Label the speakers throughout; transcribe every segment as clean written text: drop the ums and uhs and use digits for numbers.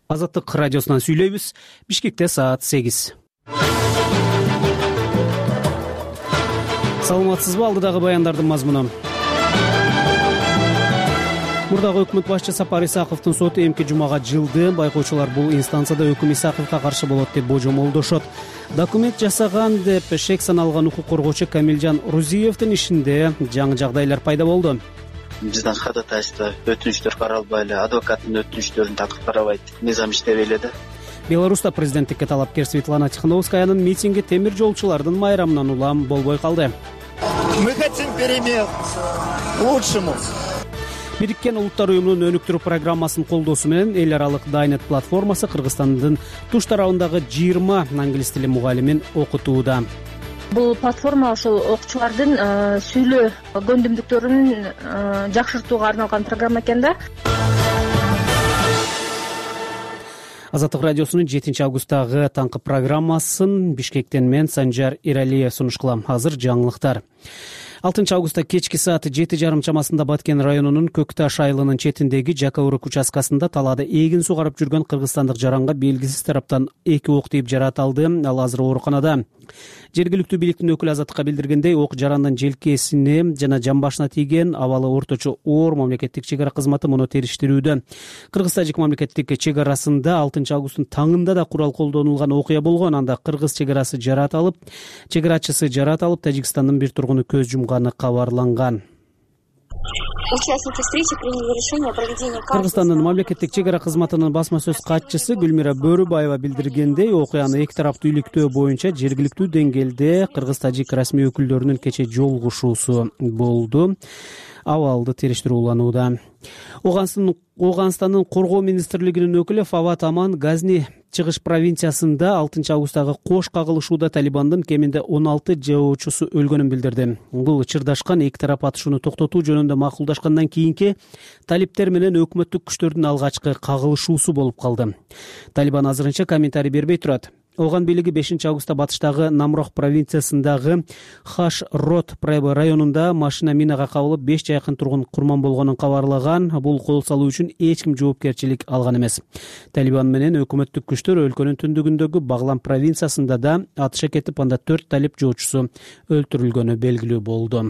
Speaker 1: Азаттык радиосунан сүйлөйбүз. Бишкекте саат 8. Саламатсызбы? Алдыдагы баяндардын мазмуну. Мурдагы өкмөт башчы Сапар Исаковдун соту эмки жумага жылды. Байкоочулар бул инстанцияда өкүм Исаковго каршы болот деп божомолдошот. Документ жасаган деп шек саналган укук коргоочу Камилжан Рузиевдин ишинде жаңы жагдайлар пайда болду.
Speaker 2: Биздин ходатайство өтүнүчтөр каралбай эле, адвокаттын өтүнүчтөрүн такып карабайт, мыйзам иштебей эле да.
Speaker 1: Беларуста президенттикке талапкер Светлана Тихановскаянын митинги темир жолчулардын майрамынан улам болбой калды.
Speaker 3: Мы хотим перемен к лучшему.
Speaker 1: Бириккен Улуттар уюмунун өнүктүрүү программасын колдоосу менен эл аралык Дайнет платформасы Кыргызстандын туш тарабындагы 20 англис тили мугалимин окутууда.
Speaker 4: Бул платформа ошол окуучулардын сүйлөө көндүмдүктөрүн жакшыртууга арналган программа экен да.
Speaker 1: Азаттык радиосунун 7 августтагы таңкы программасын Бишкектен мен Санжар Иралиев сунуш кылам. Азыр жаңылыктар. 6 августта кечки саат 7:30 чамасында Баткен районунун Көкташ айылынын четиндеги Жакаурык участкасында талаада эгин сугарып жүргөн кыргызстандык жаранга белгисиз тараптан 2 ок тийип жаратылды. Ал азыр ооруканада. Жергиликтүү бийликтин өкүлү Азаттыкка билдиргендей, ок жарандын желкесине жана жамбашына тийген. Абалы орточо оор. Мамлекеттик чек ара кызматы муну териштирүүдө. Кыргыз-тажик мамлекеттик чек арасында 6 августтун таңында да курал колдонулган окуя болгон. Анда кыргыз чек арасы жаратылып, чек арачысы жаратылып, Тажикстандын бир тургуну көз жумганы кабарланган.
Speaker 5: Участники встречи приняли решение о проведении
Speaker 1: Кыргызстандын мамлекеттик чек ара кызматынын басма сөз катчысы Гүлмира Бөрүбаева билдиргендей, окуяны эки тараптуу иликтөө боюнча жергиликтүү деңгээлде кыргыз-тажик расмий өкүлдөрүнүн кечээ жолугушуусу болду. Абалды териштирүү уланууда. Оганстандын коргоо министрлигинин өкүлү Фават Аман Газни чыгыш провинциясында 6 августтагы кош кагылышууда Талибандын кеминде 16 жоочусу өлгөнүн билдирди. Бул чырдашкан эки тарап атышууну токтотуу жөнүндө макулдашкандан кийинки талиптер менен өкмөттүк күчтөрдүн алгачкы кагылышуусу болуп калды. Талибан азырынча комментарий бербей турат. Оган бийлиги 5 августта батыштагы Намрох провинциясындагы Хаш-Рот районунда машина минага кабылып 5 жакын тургун курман болгонун кабарлаган. Бул кол салуу үчүн эч ким жоопкерчилик алган эмес. Талибан менен өкмөттүк күчтөр өлкөнүн түндүгүндөгү Баглам провинциясында да атыша кетип, анда 4 талип жоочусу өлтүрүлгөнү белгилүү болду.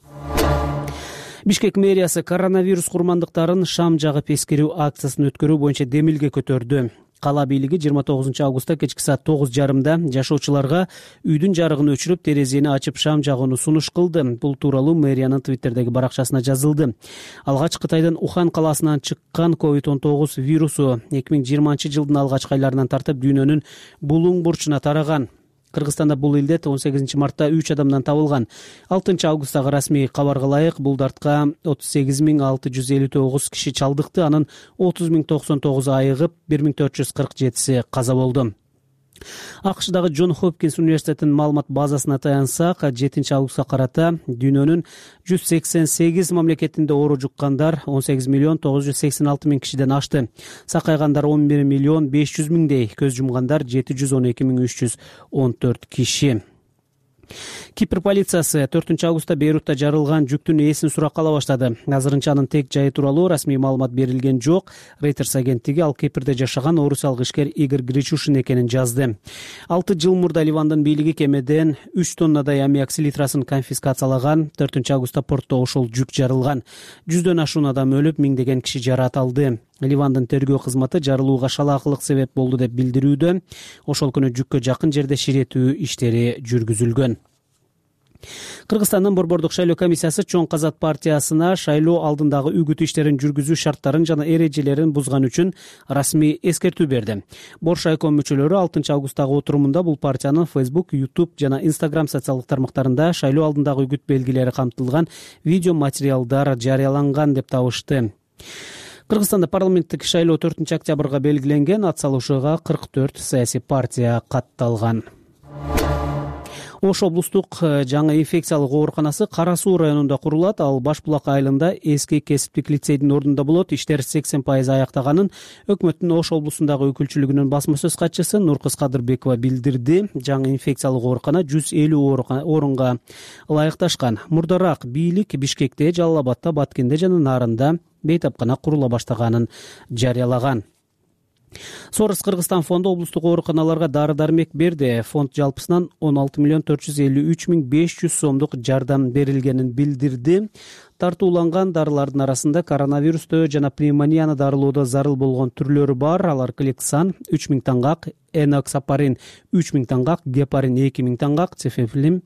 Speaker 1: Бишкек мэриясы коронавирус курмандыктарын шам жагып эскерүү акциясын өткөрүү боюнча демилге көтөрдү. Кала бийлиги 29 августта кечки саат 9:30 жашоочуларга үйдүн жарыгын өчүрүп, терезени ачып шам жагууну сунуш кылды. Бул тууралуу мэриянын Твиттердеги баракчасына жазылды. Алгач Кытайдын Ухан каласынан чыккан COVID-19 вирусу 2020 жылдын алгачкы айларынан тартып дүйнөнүн булуң бурчуна тараган. Кыргызстанда бул илдет 18 мартта 3 адамдан табылган. 6 августтагы расмий кабарга ылайык бул дартка 38.659 киши чалдыкты, анын 30.099 айыгып, 1.447 каза болду. АКШдагы Джон Хопкинс университетинин маалымат базасына таянсак, 7 августка карата дүйнөнүн 188 мамлекетинде оору жуккандар 18.986.000 кишиден ашты. Сакайгандар 11.500.000дей, көз жумгандар 712.314 киши. Кипр полициясы 4 августта Бейрутта жарылган жүктүн ээсин суракка ала баштады. Азырынча анын тек жайы тууралуу расмий маалымат берилген жок. Reuters агенттиги ал Кипрде жашаган орусиялык ишкер Игорь Гречушин экенин жазды. 6 жыл мурда Ливандын бийлиги кемеден 3 тоннадай аммиак селитрасын конфискациялаган. 4 августта портто ошол жүк жарылган. 100дөн ашуун адам өлүп, миңдеген киши жаратылды. Ливандын тергөө кызматы жарылууга шалаакылык себеп болду деп билдирүүдө. Ошол күнү жүккө жакын жерде ширетүү иштери жүргүзүлгөн. Кыргызстандын Борбордук шайлоо комиссиясы Чоң Казат партиясына шайлоо алдындагы үгүт иштерин жүргүзүү шарттарын жана эрежелерин бузган үчүн расмий эскертүү берди. Боршайком мүчөлөрү 6 августтагы отурумунда бул партиянын Facebook, YouTube жана Instagram социалдык тармактарында шайлоо алдындагы үгүт белгилери камтылган видео материалдар жарыяланган деп табышты. Кыргызстанда парламенттик шайлоо 4 октябрга белгиленген, ат салуушуга 44 саясий партия катталган. Ош облустук жаңы инфекциялык ооруканасы Кара Суу районунда курулат. Ал Башбулак айылында эски кесиптик лицейдин ордунда болот. Иштер 80% аяктаганын өкмөттүн Ош облусундагы өкүлчүлүгүнүн басма сөз катчысы Нуркыз Кадырбекова билдирди. Жаңы инфекциялык оорукана 150 орунга ылайыкташкан. Мурдараак бийлик Бишкекте, Жалал Абадта, Баткенде жана Нарында бейтапкана курула баштаганын жарыялаган. Сорос Кыргызстан фонду облустук ооруканаларга дары-дармек берди. Фонд жалпысынан 16.453.500 сомдук жардам берилгенин билдирди. Тартууланган дарылардын арасында коронавирусту жана пневмонияны дарылоодо зарыл болгон түрлөрү бар. Алар Кликсан 3000 таңгак, Эноксапарин 3000 таңгак, Гепарин 2000 таңгак, Цефилим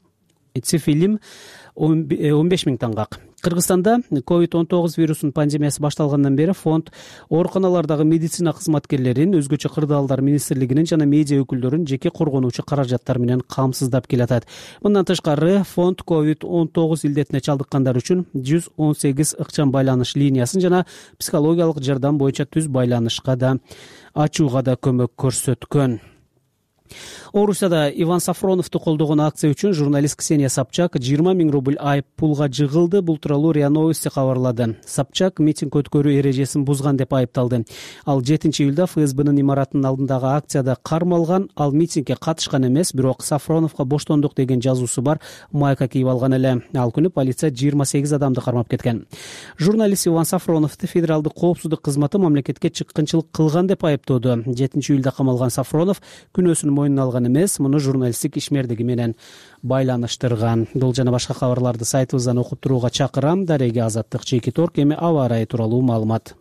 Speaker 1: 15000 таңгак. Кыргызстанда COVID-19 вирусунун пандемиясы башталгандан бери фонд ооруканалардагы медицина кызматкерлерин, өзгөчө кырдаалдар министрлигинин жана медиа өкүлдөрүн жеке коргонуучу каражаттар менен камсыздап келатат. Мындан тышкары фонд COVID-19 илдетине чалдыккандар үчүн 118 ыкчам байланыш линиясын жана психологиялык жардам боюнча түз байланышка да ачууга да көмөк көрсөткөн. Орусияда Иван Сафроновду колдогон акция үчүн журналист Ксения Собчак 20 000 рубль айып пулга жыгылды. Бул тууралуу РИА Новости кабарлады. Собчак митинг өткөрүү эрежесин бузган деп айыпталды. Ал 7-июлда ФСБнын имаратынын алдындагы акцияда кармалган. Ал митингге катышкан эмес, бирок Сафроновго боштондук деген жазуусу бар майка кийип алган эле. Ал күнү полиция 28 адамды кармап кеткен. Журналист Иван Сафроновду федералдык коопсуздук кызматы мамлекетке чыккынчылык кылган деп айыптоодо. 7-июлда камалган Сафронов күнөөсүн мойнуна алган эмес, муну журналисттик ишмердиги менен байланыштырган. Бул жана башка кабарларды сайтыбыздан окуп турууга чакырам. Дареге Азаттык, Чеки Торк. Эми аба ырайы тууралуу маалымат.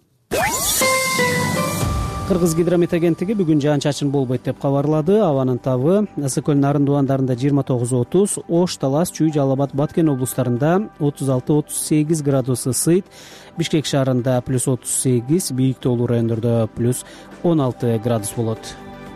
Speaker 1: Кыргыз гидромет агенттиги бүгүн жаан-чачын болбойт деп кабарлады. Абанын табы Ысык көл Нарын дубандарында 29-30, Ош, Талас, Чүй, Жалал Абад, Баткен облустарында 36-38 градус ысыйт. Бишкек шаарында +38, бийик тоолуу райондордо +16 градус болот.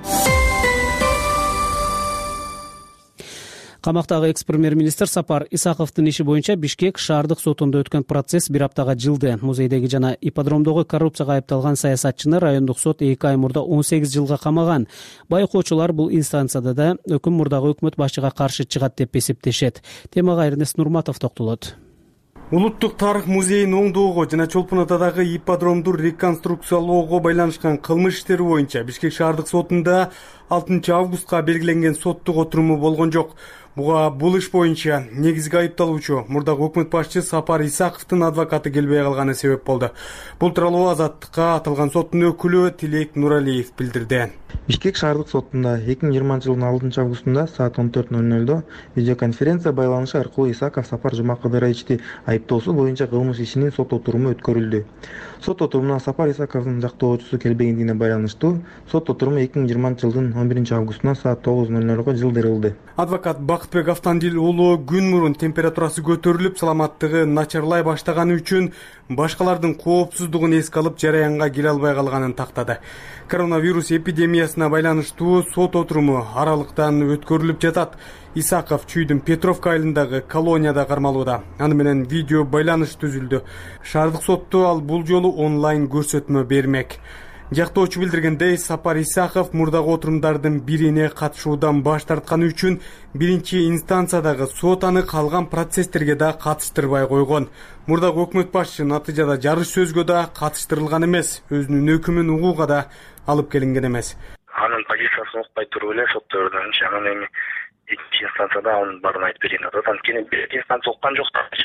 Speaker 1: Камактагы экс-премьер-министр Сапар Исаковдун иши боюнча Бишкек шаардык сотунда өткөн процесс бир аптага жылды. Музейдеги жана ипподромдогу коррупцияга айыпталган саясатчыны райондук сот 2 ай мурда 18 жылга камаган. Байкоочулар бул инстанцияда да өкүм мурдагы өкмөт башчыга каршы чыгат деп эсептешет. Темага Эрнест Нурматов токтолот.
Speaker 6: Улуттук тарых музейин оңдоого жана Чолпон Атадагы ипподромду реконструкциялоого байланышкан кылмыш иштери боюнча Бишкек шаардык сотунда 6 августка белгиленген соттук отуруму болгон жок. Буга бул иш боюнча негизги айыпталуучу мурдагы өкмөт башчы Сапар Исаковдун адвокаты келбей калганы себеп болду. Бул тууралуу Азаттыкка аталган соттун өкүлү Тилек Нуралиев билдирди.
Speaker 7: Бишкек шаардык сотунда 2020 жылдын 6 августунда саат 14:00 видеоконференция байланышы аркылуу Исаков Сапар Жумакадыровичти айыптоосу боюнча кылмыш ишинин сот отуруму өткөрүлдү. Сот отурумуна Сапар Исаковдун жактоочусу келбегендигине байланыштуу сот отуруму 2020 жылдын 11 августунда саат 9:00 жылдырылды.
Speaker 6: Адвокат Бактыбек Автандил уулу күн мурун температурасы көтөрүлүп, саламаттыгы начарлай баштаганы үчүн башкалардын коопсуздугун эске алып жараянга келе албай калганын тактады. Коронавирус эпидемиясына байланыштуу сот отуруму аралыктан өткөрүлүп жатат. Исаков Чүйдүн Петровка айылындагы колонияда кармалууда. Аны менен видео байланыш түзүлдү. Шаардык сотту ал бул жолу онлайн көрсөтмө бермек. Жактоочу билдиргендей, Сапар Исаков мурдагы отурумдардын бирине катышуудан баш тартканы үчүн биринчи инстанциядагы сот аны калган процесстерге да катыштырбай койгон. Мурдагы өкмөт башчы натыйжада жарыш сөзгө да катыштырылган эмес, өзүнүн өкүмүн угууга да алып келинген эмес.
Speaker 8: Анын позициясын укпай туруп эле соттордон анан эми экинчи инстанцияда анын баарын айтып берейин атат. Анткени биринчи инстанция уккан жок да.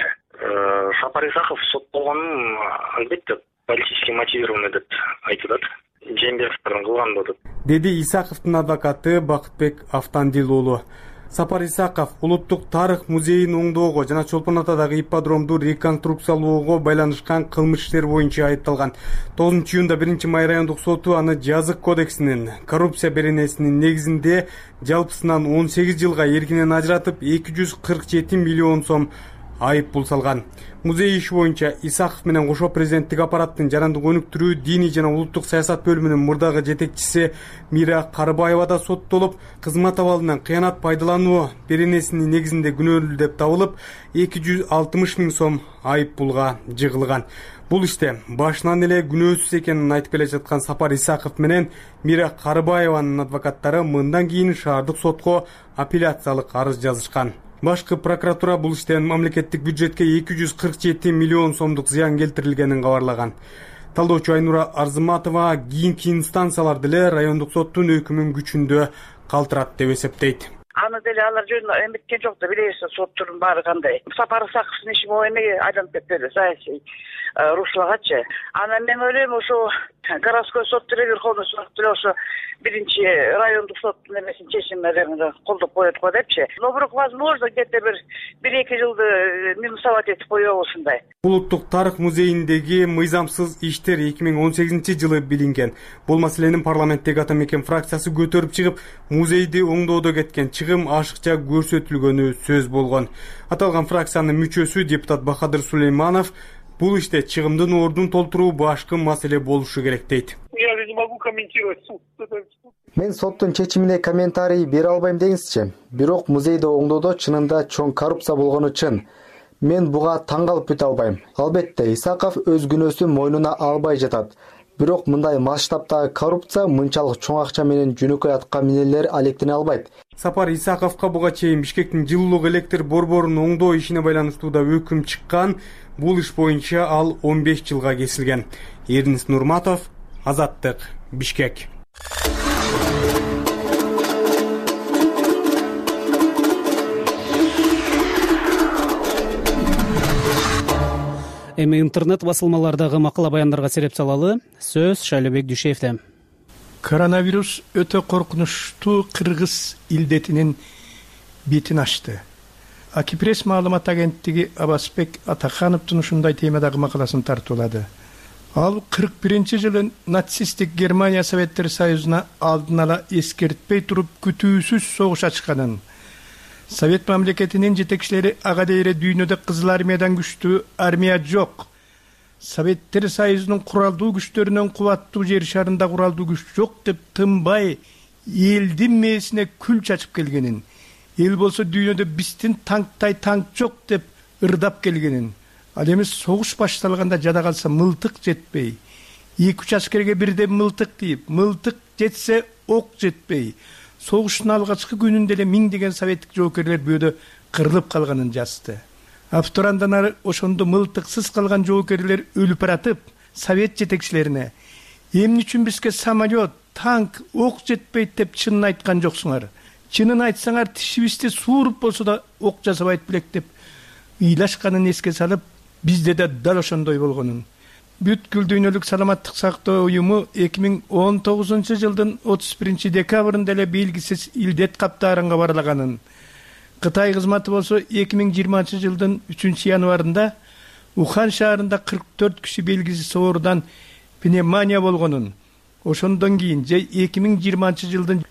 Speaker 8: Сапар Исаков сот болгонун албетте политически мотивированный деп айтылат. Жээнбековдун кылган болот,
Speaker 6: деди Исаковдун адвокаты Бактыбек Автандил уулу. Сапар Исаков улуттук тарых музейин оңдоого жана Чолпон Атадагы ипподромду реконструкциялоого байланышкан кылмыш иштер боюнча айыпталган. 9-июнда 1-май райондук соту аны жазык кодексинин коррупция беренесинин негизинде жалпысынан 18 жылга эркинен ажыратып 247 миллион сом айып пул салган. Музей иши боюнча Исаков менен кошо президенттик аппараттын жарандык өнүктүрүү, диний жана улуттук саясат бөлүмүнүн мурдагы жетекчиси Мира Карыбаева да соттолуп, кызмат абалынан кыянат пайдалануу беренесинин негизинде күнөөлүү деп табылып, 260 000 сом айып пулга жыгылган. Бул иште башынан эле күнөөсүз экенин айтып келе жаткан Сапар Исаков менен Мира Карыбаеванын адвокаттары мындан кийин шаардык сотко апелляциялык арыз жазышкан. Башкы прокуратура бул иштен мамлекеттик бюджетке 247 миллион сомдук зыян келтирилгенин кабарлаган. Талдоочу Айнура Арзыматова кийинки инстанциялар деле райондук соттун өкүмүн күчүндө калтырат деп эсептейт.
Speaker 9: Аны деле алар жөнүндө эметкен жок да, билесиз, соттун баары кандай. Сапар Исаковдун иши могу эмеге айланып кетпеди, саясий рушлагачы. Анан мен ойлойм, ошо городской сот деле, Верховный суд деле ошо биринчи райондук соттун эмесин чечимин колдоп коет го депчи. Но бирок возможно где-то бир 2 жылды минусовать этип коебу ушундай.
Speaker 6: Улуттук тарых музейиндеги мыйзамсыз иштер 2018-жылы билинген. Бул маселенин парламенттеги ата мекен фракциясы көтөрүп чыгып, музейди оңдоодо кеткен чыгым ашыкча көрсөтүлгөнү сөз болгон. Аталган фракциянын мүчөсү депутат Бахадыр Сулейманов бул иште чыгымдын ордун толтуруу башкы маселе болушу керек дейт.
Speaker 10: Я не могу комментировать суд.
Speaker 11: Мен соттун чечимине комментарий бере албайм деңизчи. Бирок музейди оңдоодо чынында чоң коррупция болгону чын. Мен буга таң калып бүтө албайм. Албетте, Исаков өз күнөөсүн мойнуна албай жатат. Бирок мындай масштабтагы коррупция мынчалык чоң акча менен жөнөкөй атка минелер алектене албайт.
Speaker 6: Сапар Исаковго буга чейин Бишкектин жылуулук электр борборун оңдоо ишине байланыштуу да өкүм чыккан. Бул иш боюнча ал 15 жылга кесилген. Эрнис Нурматов, Азаттык, Бишкек.
Speaker 1: Эми интернет басылмалардагы макала баяндарга сереп салалы. Сөз Шайлобек Дүйшеевде.
Speaker 12: Коронавирус өтө коркунучтуу кыргыз илдетинин бетин ачты. Акипресс маалымат агенттиги Абасбек Атахановдун ушундай темадагы макаласын тартуулады. Ал 41-жылы нацисттик Германия Советтер Союзуна алдын ала эскертпей туруп күтүүсүз согуш ачканын, Совет мамлекетинин жетекчилери ага дейре дүйнөдө кызыл армиядан күчтүү армия жок, Советтер Союзунун куралдуу күчтөрүнөн кубаттуу жер шарында куралдуу күч жок деп тынбай элдин мээсине күл чачып келгенин, эл болсо дүйнөдө биздин танктай танк жок деп ырдап келгенин, ал эми согуш башталганда жада калса мылтык жетпей, 2-3 аскерге бирден мылтык тийип, мылтык жетсе ок жетпей, согуштун алгачкы күнүндө эле миңдеген советтик жоокерлер бүйөдө кырылып калганын жазды. Автор андан ары ошондо мылтыксыз калган жоокерлер өлүп баратып, совет жетекчилерине эмне үчүн бизге самолет, танк, ок жетпейт деп чынын айткан жоксуңар? Чынын айтсаңар тишибизди сууруп болсо да ок жасабайт белек деп ыйлашканын эске салып, бизде да дал ошондой болгонун. Бүткүл дүйнөлүк саламаттык сактоо уюму 2019 жылдын 31 декабрында эле белгисиз илдет каптаарынга барлаганын, Кытай кызматы болсо 2020 жылдын 3 январында Ухан шаарында 44 киши белгисиз оорудан пневмония болгонун, ошондон кийин 2020 жылдын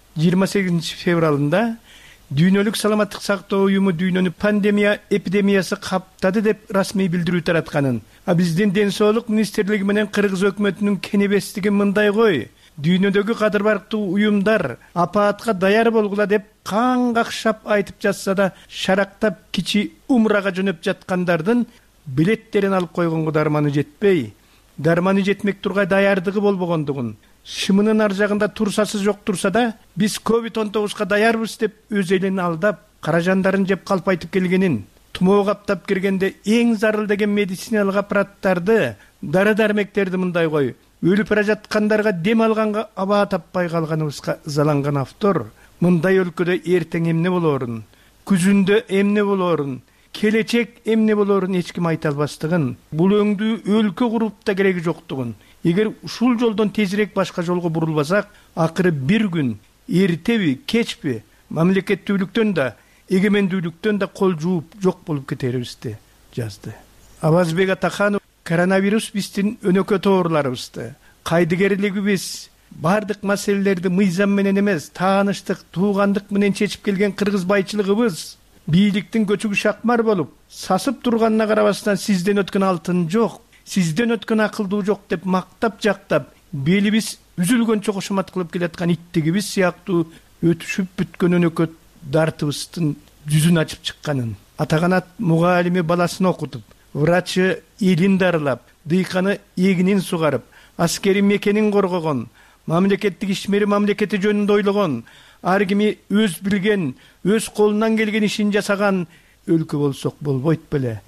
Speaker 12: 28 февралында дүйнөлүк саламаттык сактоо уюму дүйнөнү пандемия эпидемиясы каптады деп расмий билдирүү таратканын, а биздин ден соолук министрлиги менен кыргыз өкмөтүнүн кенебестиги мындай кой, дүйнөдөгү кадыр барктуу уюмдар апаатка даяр болгула деп кан какшап айтып жатса да, шарактап кичи умрага жөнөп жаткандардын билеттерин алып койгонго дарманы жетпей, дарманы жетмек тургай даярдыгы болбогондугун, шымынын ар жагында турсасы жок турса да, биз COVID-19га даярбыз деп өз элин алдап, каражандарын жеп калпайтып келгенин, тумоо каптап киргенде эң зарыл деген медициналык аппараттарды, дары-дармектерди мындай кой, өлүп бара жаткандарга дем алганга аба таппай калганыбызга ызаланган автор, мындай өлкөдө эртең эмне болоорун, күзүндө эмне болоорун, келечек эмне болоорун эч ким айта албастыгын, бул өңдүү өлкө куруп да кереги жоктугун, эгер ушул жолдон тезирээк башка жолго бурулбасак, акыры бир күн, эртеби, кечпи, мамлекеттүүлүктөн да, эгемендүүлүктөн да кол жууп жок болуп кетерибизди жазды. Абазбек Атаханов коронавирус биздин өнөкөт ооруларыбызды, кайдыгерлигибиз, бардык маселелерди мыйзам менен эмес, тааныштык, туугандык менен чечип келген кыргыз байчылыгыбыз бийликтин көчүгү шакмар болуп, сасып турганына карабастан сизден өткөн алтын жок, сизден өткөн акылдуу жок деп мактап жактап, белибиз үзүлгөнчө кошомат кылып келаткан иттигибиз сыяктуу өтүшүп бүткөн өнөкөт дартыбыздын жүзүн ачып чыкканын, атаганат мугалими баласын окутуп, врачы элин дарылап, дыйканы эгинин сугарып, аскери мекенин коргогон, мамлекеттик ишмери мамлекети жөнүндө ойлогон, ар кими өз билген, өз колунан келген ишин жасаган өлкө болсок болбойт беле.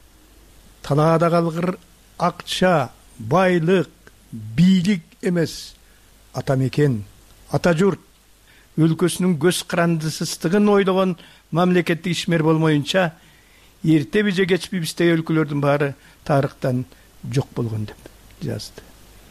Speaker 12: Талаада калгыр акча, байлык, бийлик эмес, ата мекен, ата журт, өлкөсүнүн көз карандысыздыгын ойлогон мамлекеттик ишмер болмоюнча эртеби же кечпи биздей өлкөлөрдүн баары тарыхтан жок болгон деп жазды.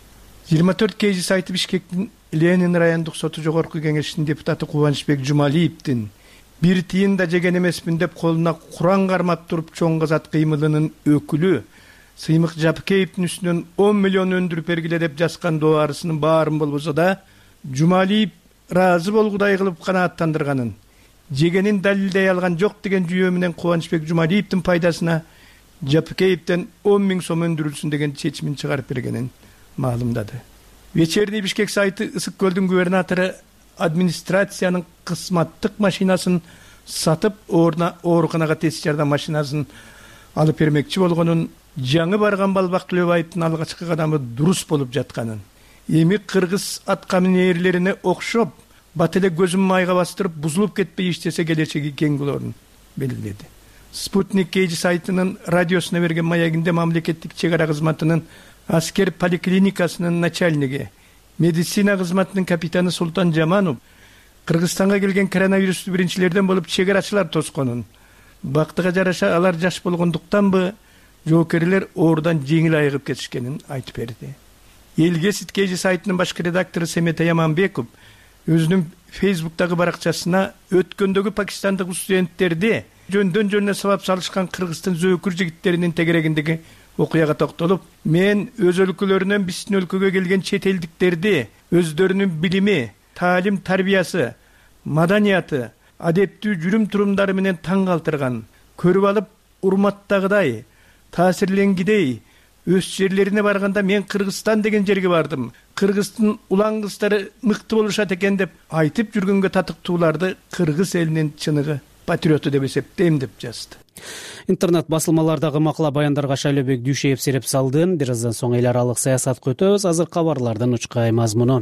Speaker 12: 24 kg сайты Бишкектин Ленин райондук соту жогорку кеңешинин депутаты Кубанычбек Жумалиевдин бир тыйын да жеген эмесмин деп колуна Куран кармап туруп чоң казат кыймылынын өкүлү Сыймык Жапкеевдин үстүнөн 10 миллион өндүрүп бергиле деп жазган дуарысынын баарын болбосо да Жумалиев ыраазы болгудай кылып канааттандырганын, жегенин далилдей алган жок деген жүйө менен Кубанычбек Жумалиевдин пайдасына Жапкеевден 10 000 сом өндүрүлсүн деген чечимин чыгарып бергенин маалымдады. Вечерний Бишкек сайты Ысык көлдүн губернатору администрациянын кызматтык машинасын сатып, ооруканага тез жардам машинасын алып бермекчи болгонун, жаңы барган Балбак Төлөбаевдин алгачкы кадамы дурус болуп жатканын, эми кыргыз аткаминерлерине окшоп бат эле көзүн майга бастырып бузулуп кетпей иштесе келечеги кең болорун белгиледи. Спутник KG сайтынын радиосуна берген маягинде мамлекеттик чек ара кызматынын аскер поликлиникасынын начальниги, медицина кызматынын капитаны Султан Жаманов Кыргызстанга келген коронавирусту биринчилерден болуп чек арачылар тосконун, бактыга жараша алар жаш болгондуктанбы жоокерлер оорудан жеңил айыгып кетишкенин айтып берди. Элгесит KG сайтынын башкы редактору Семет Яманбеков өзүнүн Фейсбуктагы баракчасына өткөндөгү пакистандык студенттерди жөндөн жөнүнө сабап салышкан Кыргыздын зөөкүр жигиттеринин тегерегиндеги окуяга токтолуп, мен өз өлкөлөрүнөн биздин өлкөгө келген чет элдиктерди өздөрүнүн билими, таалим тарбиясы, маданияты, адептүү жүрүм турумдары менен таң калтырган, көрүп алып урматтагыдай, таасирленгидей, өз жерлерине барганда мен Кыргызстан деген жерге бардым, Кыргыздын улан кыздары мыкты болушат экен деп айтып жүргөнгө татыктууларды кыргыз элинин чыныгы патриоту деп эсептейм деп жазды.
Speaker 1: Интернет басылмалардагы макала баяндарга Шайлообек Дүйшеев сереп салды. Бир аздан соң эл аралык саясатка өтөбүз. Азыр кабарлардын учкай мазмуну.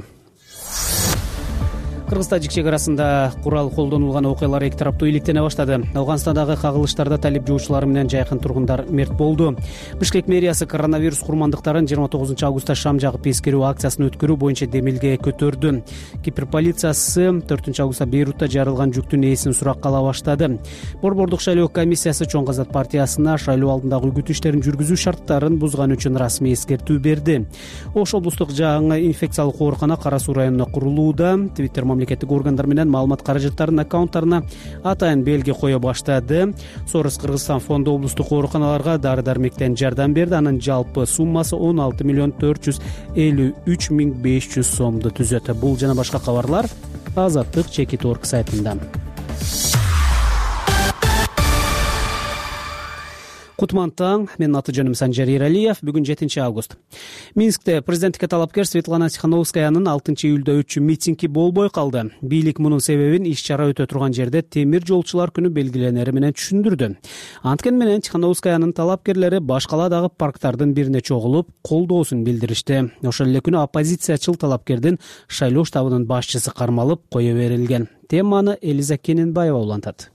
Speaker 1: Кыргыз-Тажик чек арасында курал колдонулган окуялар эки тараптуу иликтене баштады. Афганстандагы кагылыштарда талип жоочулар менен жайкын тургундар мерт болду. Бишкек мэриясы коронавирус курмандыктарын 29 августта шам жагып эскерүү акциясын өткөрүү боюнча демилге көтөрдү. Кипр полициясы 4 августта Бейрутта жарылган жүктүн ээсин суракка ала баштады. Борбордук шайлоо комиссиясы Чоң Казат партиясына шайлоо алдындагы үгүт иштерин жүргүзүү шарттарын бузган үчүн расмий эскертүү берди. Ош облустук жаңы инфекциялык оорукана Кара Суу районуна курулууда. Твиттер мамлекеттик органдар менен маалымат каражаттарынын аккаунттарына атайын белги кое баштады. Сорос Кыргызстан фонду облустук ооруканаларга дары-дармектен жардам берди. Анын жалпы суммасы 16 миллион 453 миң 500 сомду түзөт. Бул жана башка кабарлар Азаттык Чекит.org сайтында. Кутман таң, менин аты жөнүм Санжар Эралиев. Бүгүн 7 август. Минскте президенттикке талапкер Светлана Тихановскаянын 6 июлда өтчү митинги болбой калды. Бийлик мунун себебин иш-чара өтө турган жерде темир жолчулар күнү белгиленери менен түшүндүрдү. Анткени менен Тихановскаянын талапкерлери башкаладагы парктардын бирине чогулуп, колдоосун билдиришти. Ошол эле күнү оппозициячыл талапкердин шайлоо штабынын башчысы кармалып кое берилген. Теманы Элиза Кененбаева улантат.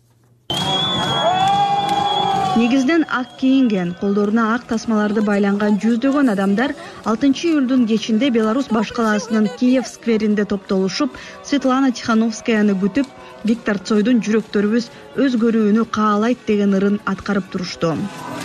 Speaker 13: Негизден ак кийинген, колдоруна ак тасмаларды байланган жүздөгөн адамдар 6 июлдун кечинде Беларусь башкаласынын Киев скверинде топтолушуп, Светлана Тихановскаяны күтүп, Виктор Цойдун жүрөктөрүбүз өзгөрүүнү каалайт деген ырын аткарып турушту.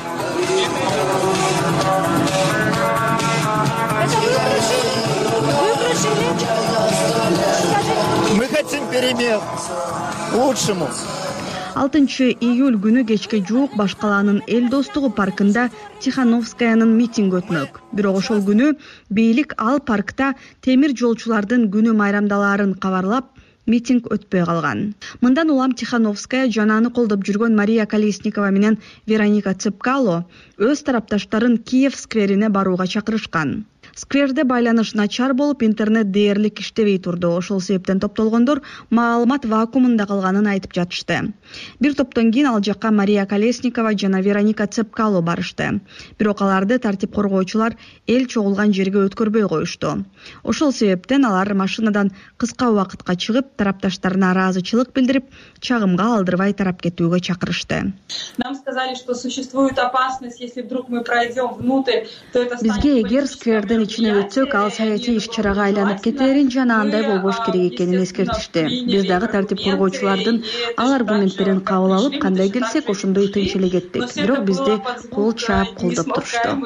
Speaker 3: Мы хотим перемен к лучшему.
Speaker 13: 6 июль күнү кечке жуук башкаланын Эл достугу паркында Тихановскаянын митинги өтмөк. Бирок ошол күнү бийлик ал паркта темир жолчулардын күнү майрамдалаарын кабарлап, митинг өтпөй калган. Мындан улам Тихановская жананы колдоп жүргөн Мария Колесникова менен Вероника Цепкало өз тарапташтарын Киев скверине барууга чакырышкан. Скверде байланыш начар болуп, интернет дээрлик иштебей турду. Ошол себептен топтолгондор маалымат вакуумунда калганын айтып жатышты. Бир топтон кийин ал жакка Мария Колесникова жана Вероника Цепкало барышты. Бирок аларды тартип коргоочулар эл чогулган жерге өткөрбөй коюшту. Ошол себептен алар машинадан кыска убакытка чыгып, тарапташтарына ыраазычылык билдирип, чагымга алдырбай тарап кетүүгө чакырышты.
Speaker 14: Нам сказали, что существует опасность, если вдруг мы пройдем внутрь, то это станет...
Speaker 13: Бизге эгер скверден кечинип өтсөк, ал саясий иш-чарага айланып кетерин жана андай болбош керек экенин эскертишти. Биз дагы тартип коргоочулардын ал аргументтерин кабыл алып, кандай келсек ошондой тынч эле кеттик. Бирок бизди кол чаап колдоп турушту,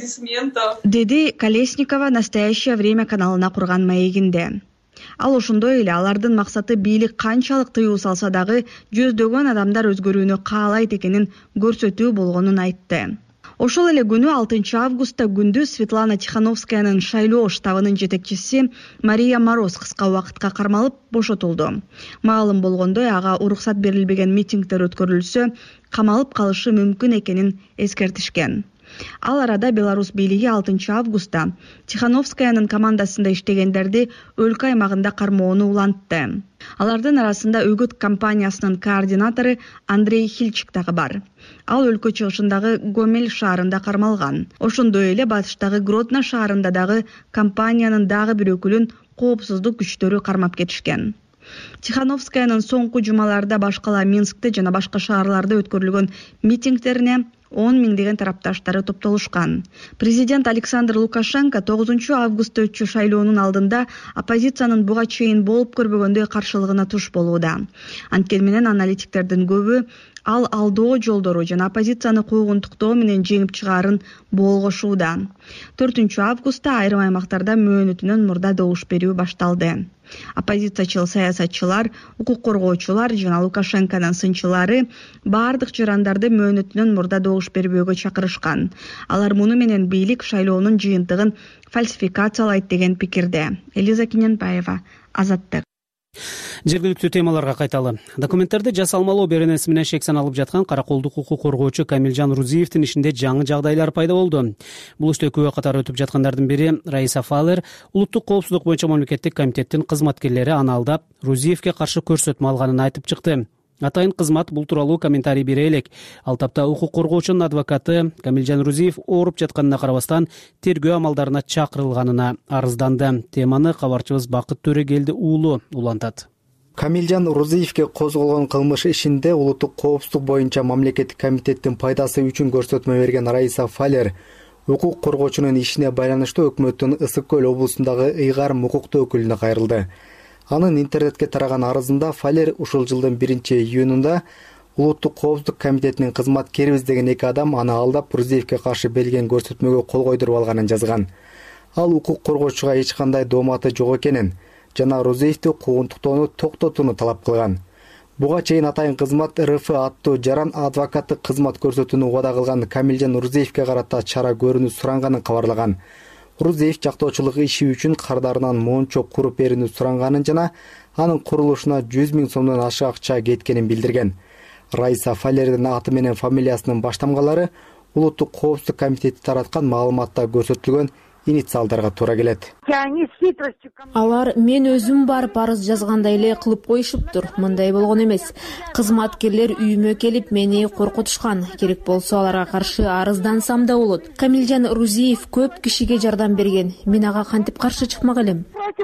Speaker 13: деди Колесникова «Настоящее время» каналына курган маегинде. Ал ошондой эле алардын максаты бийлик канчалык тыюу салса дагы жүздөгөн адамдар өзгөрүүнү каалайт экенин көрсөтүү болгонун айтты. Ошол эле күнү 6 августта күндүз Светлана Тихановскаянын шайлоо штабынын жетекчиси Мария Мороз кыска убакытка кармалып бошотулду. Маалым болгондой, ага уруксат берилбеген митингдер өткөрүлсө, камалып калышы мүмкүн экенин эскертишкен. Ал арада Беларусь бийлиги 6 августта Тихановскаянын командасында иштегендерди өлкө аймагында кармоону улантты. Алардын арасында Үгүт компаниясынын координатору Андрей Хильчик дагы бар. Ал өлкө чыгышындагы Гомель шаарында кармалган. Ошондой эле батыштагы Гродно шаарында дагы компаниянын дагы бир өкүлүн коопсуздук күчтөрү кармап кетишкен. Тихановскаянын соңку жумаларда башкала Минскте жана башка шаарларда өткөрүлгөн митингдерине 10 миңдеген тарапташтары топтолушкан. Президент Александр Лукашенко 9 августта өтчү шайлоонун алдында оппозициянын буга чейин болуп көрбөгөндөй каршылыгына туш болууда. Анткени менен аналитиктердин көбү ал алдоо жолдору жана оппозицияны куугунтуктоо менен жеңип чыгаарын болгошууда. 4 августта айрым аймактарда мөөнөтүнөн мурда добуш берүү башталды. Оппозициячыл саясатчылар, укук коргоочулар жана Лукашенконун сынчылары бардык жарандарды мөөнөтүнөн мурда добуш бербөөгө чакырышкан. Алар муну менен бийлик шайлоонун жыйынтыгын фальсификациялайт деген пикирде. Элиза Киненбаева, Азаттык.
Speaker 1: Жергиликтүү темаларга кайталы. Документтерди жасалмалоо беренеси менен шек саналып жаткан караколдук укук коргоочу Камилжан Рузиевдин ишинде жаңы жагдайлар пайда болду. Бул иште күбө катары өтүп жаткандардын бири Раиса Фалер, улуттук коопсуздук боюнча мамлекеттик комитеттин кызматкерлери аны алдап, Рузиевге каршы көрсөтмө алганын айтып чыкты. Атайын кызмат бул тууралуу комментарий бере элек. Ал тапта укук коргоочунун адвокаты Камилжан Рузиев ооруп жатканына карабастан тергөө амалдарына чакырылганына арызданды. Теманы кабарчыбыз Бакыт Төрөгелди уулу улантат.
Speaker 11: Камилжан Рузиевге козголгон кылмыш ишинде улуттук коопсуздук боюнча мамлекеттик комитеттин пайдасы үчүн көрсөтмө берген Раиса Фалер укук коргоочунун ишине байланыштуу өкмөттүн Ысык Көл облусундагы ыйгарым укуктуу өкүлүнө кайрылды. Анын интернетке тараган арызында Фалер ушул жылдын 1-июнунда улуттук коопсуздук комитетинин кызматкерибиз деген 2 адам аны алдап Рузиевге каршы берилген көрсөтмөгө кол койдуруп алганын жазган. Ал укук коргоочуга эч кандай дооматы жок экенин жана Рузиевди куугунтуктоону токтотууну талап кылган. Буга чейин атайын кызмат РФ аттуу жаран адвокаттык кызмат көрсөтүүнү убада кылган Камилжан Рузиевге карата чара көрүүнү суранганын кабарлаган. Рузиев жактоочулук иши үчүн кардарынан мончок куруп берүүнү суранганын жана анын курулушуна 100 000 сомдон ашык акча кеткенин билдирген. Раиса Фалердин аты менен фамилиясынын баштамгалары улуттук коопсуздук комитети тараткан маалыматта көрсөтүлгөн инициалдарга туура келет.
Speaker 14: Алар мен өзүм барып арыз жазгандай эле кылып коюшуптур. Мындай болгон эмес. Кызматкерлер үйүмө келип мени коркутушкан. Керек болсо аларга каршы арыздансам да болот. Камилжан Рузиев көп кишиге жардам берген. Мен ага кантип каршы чыкмак элем?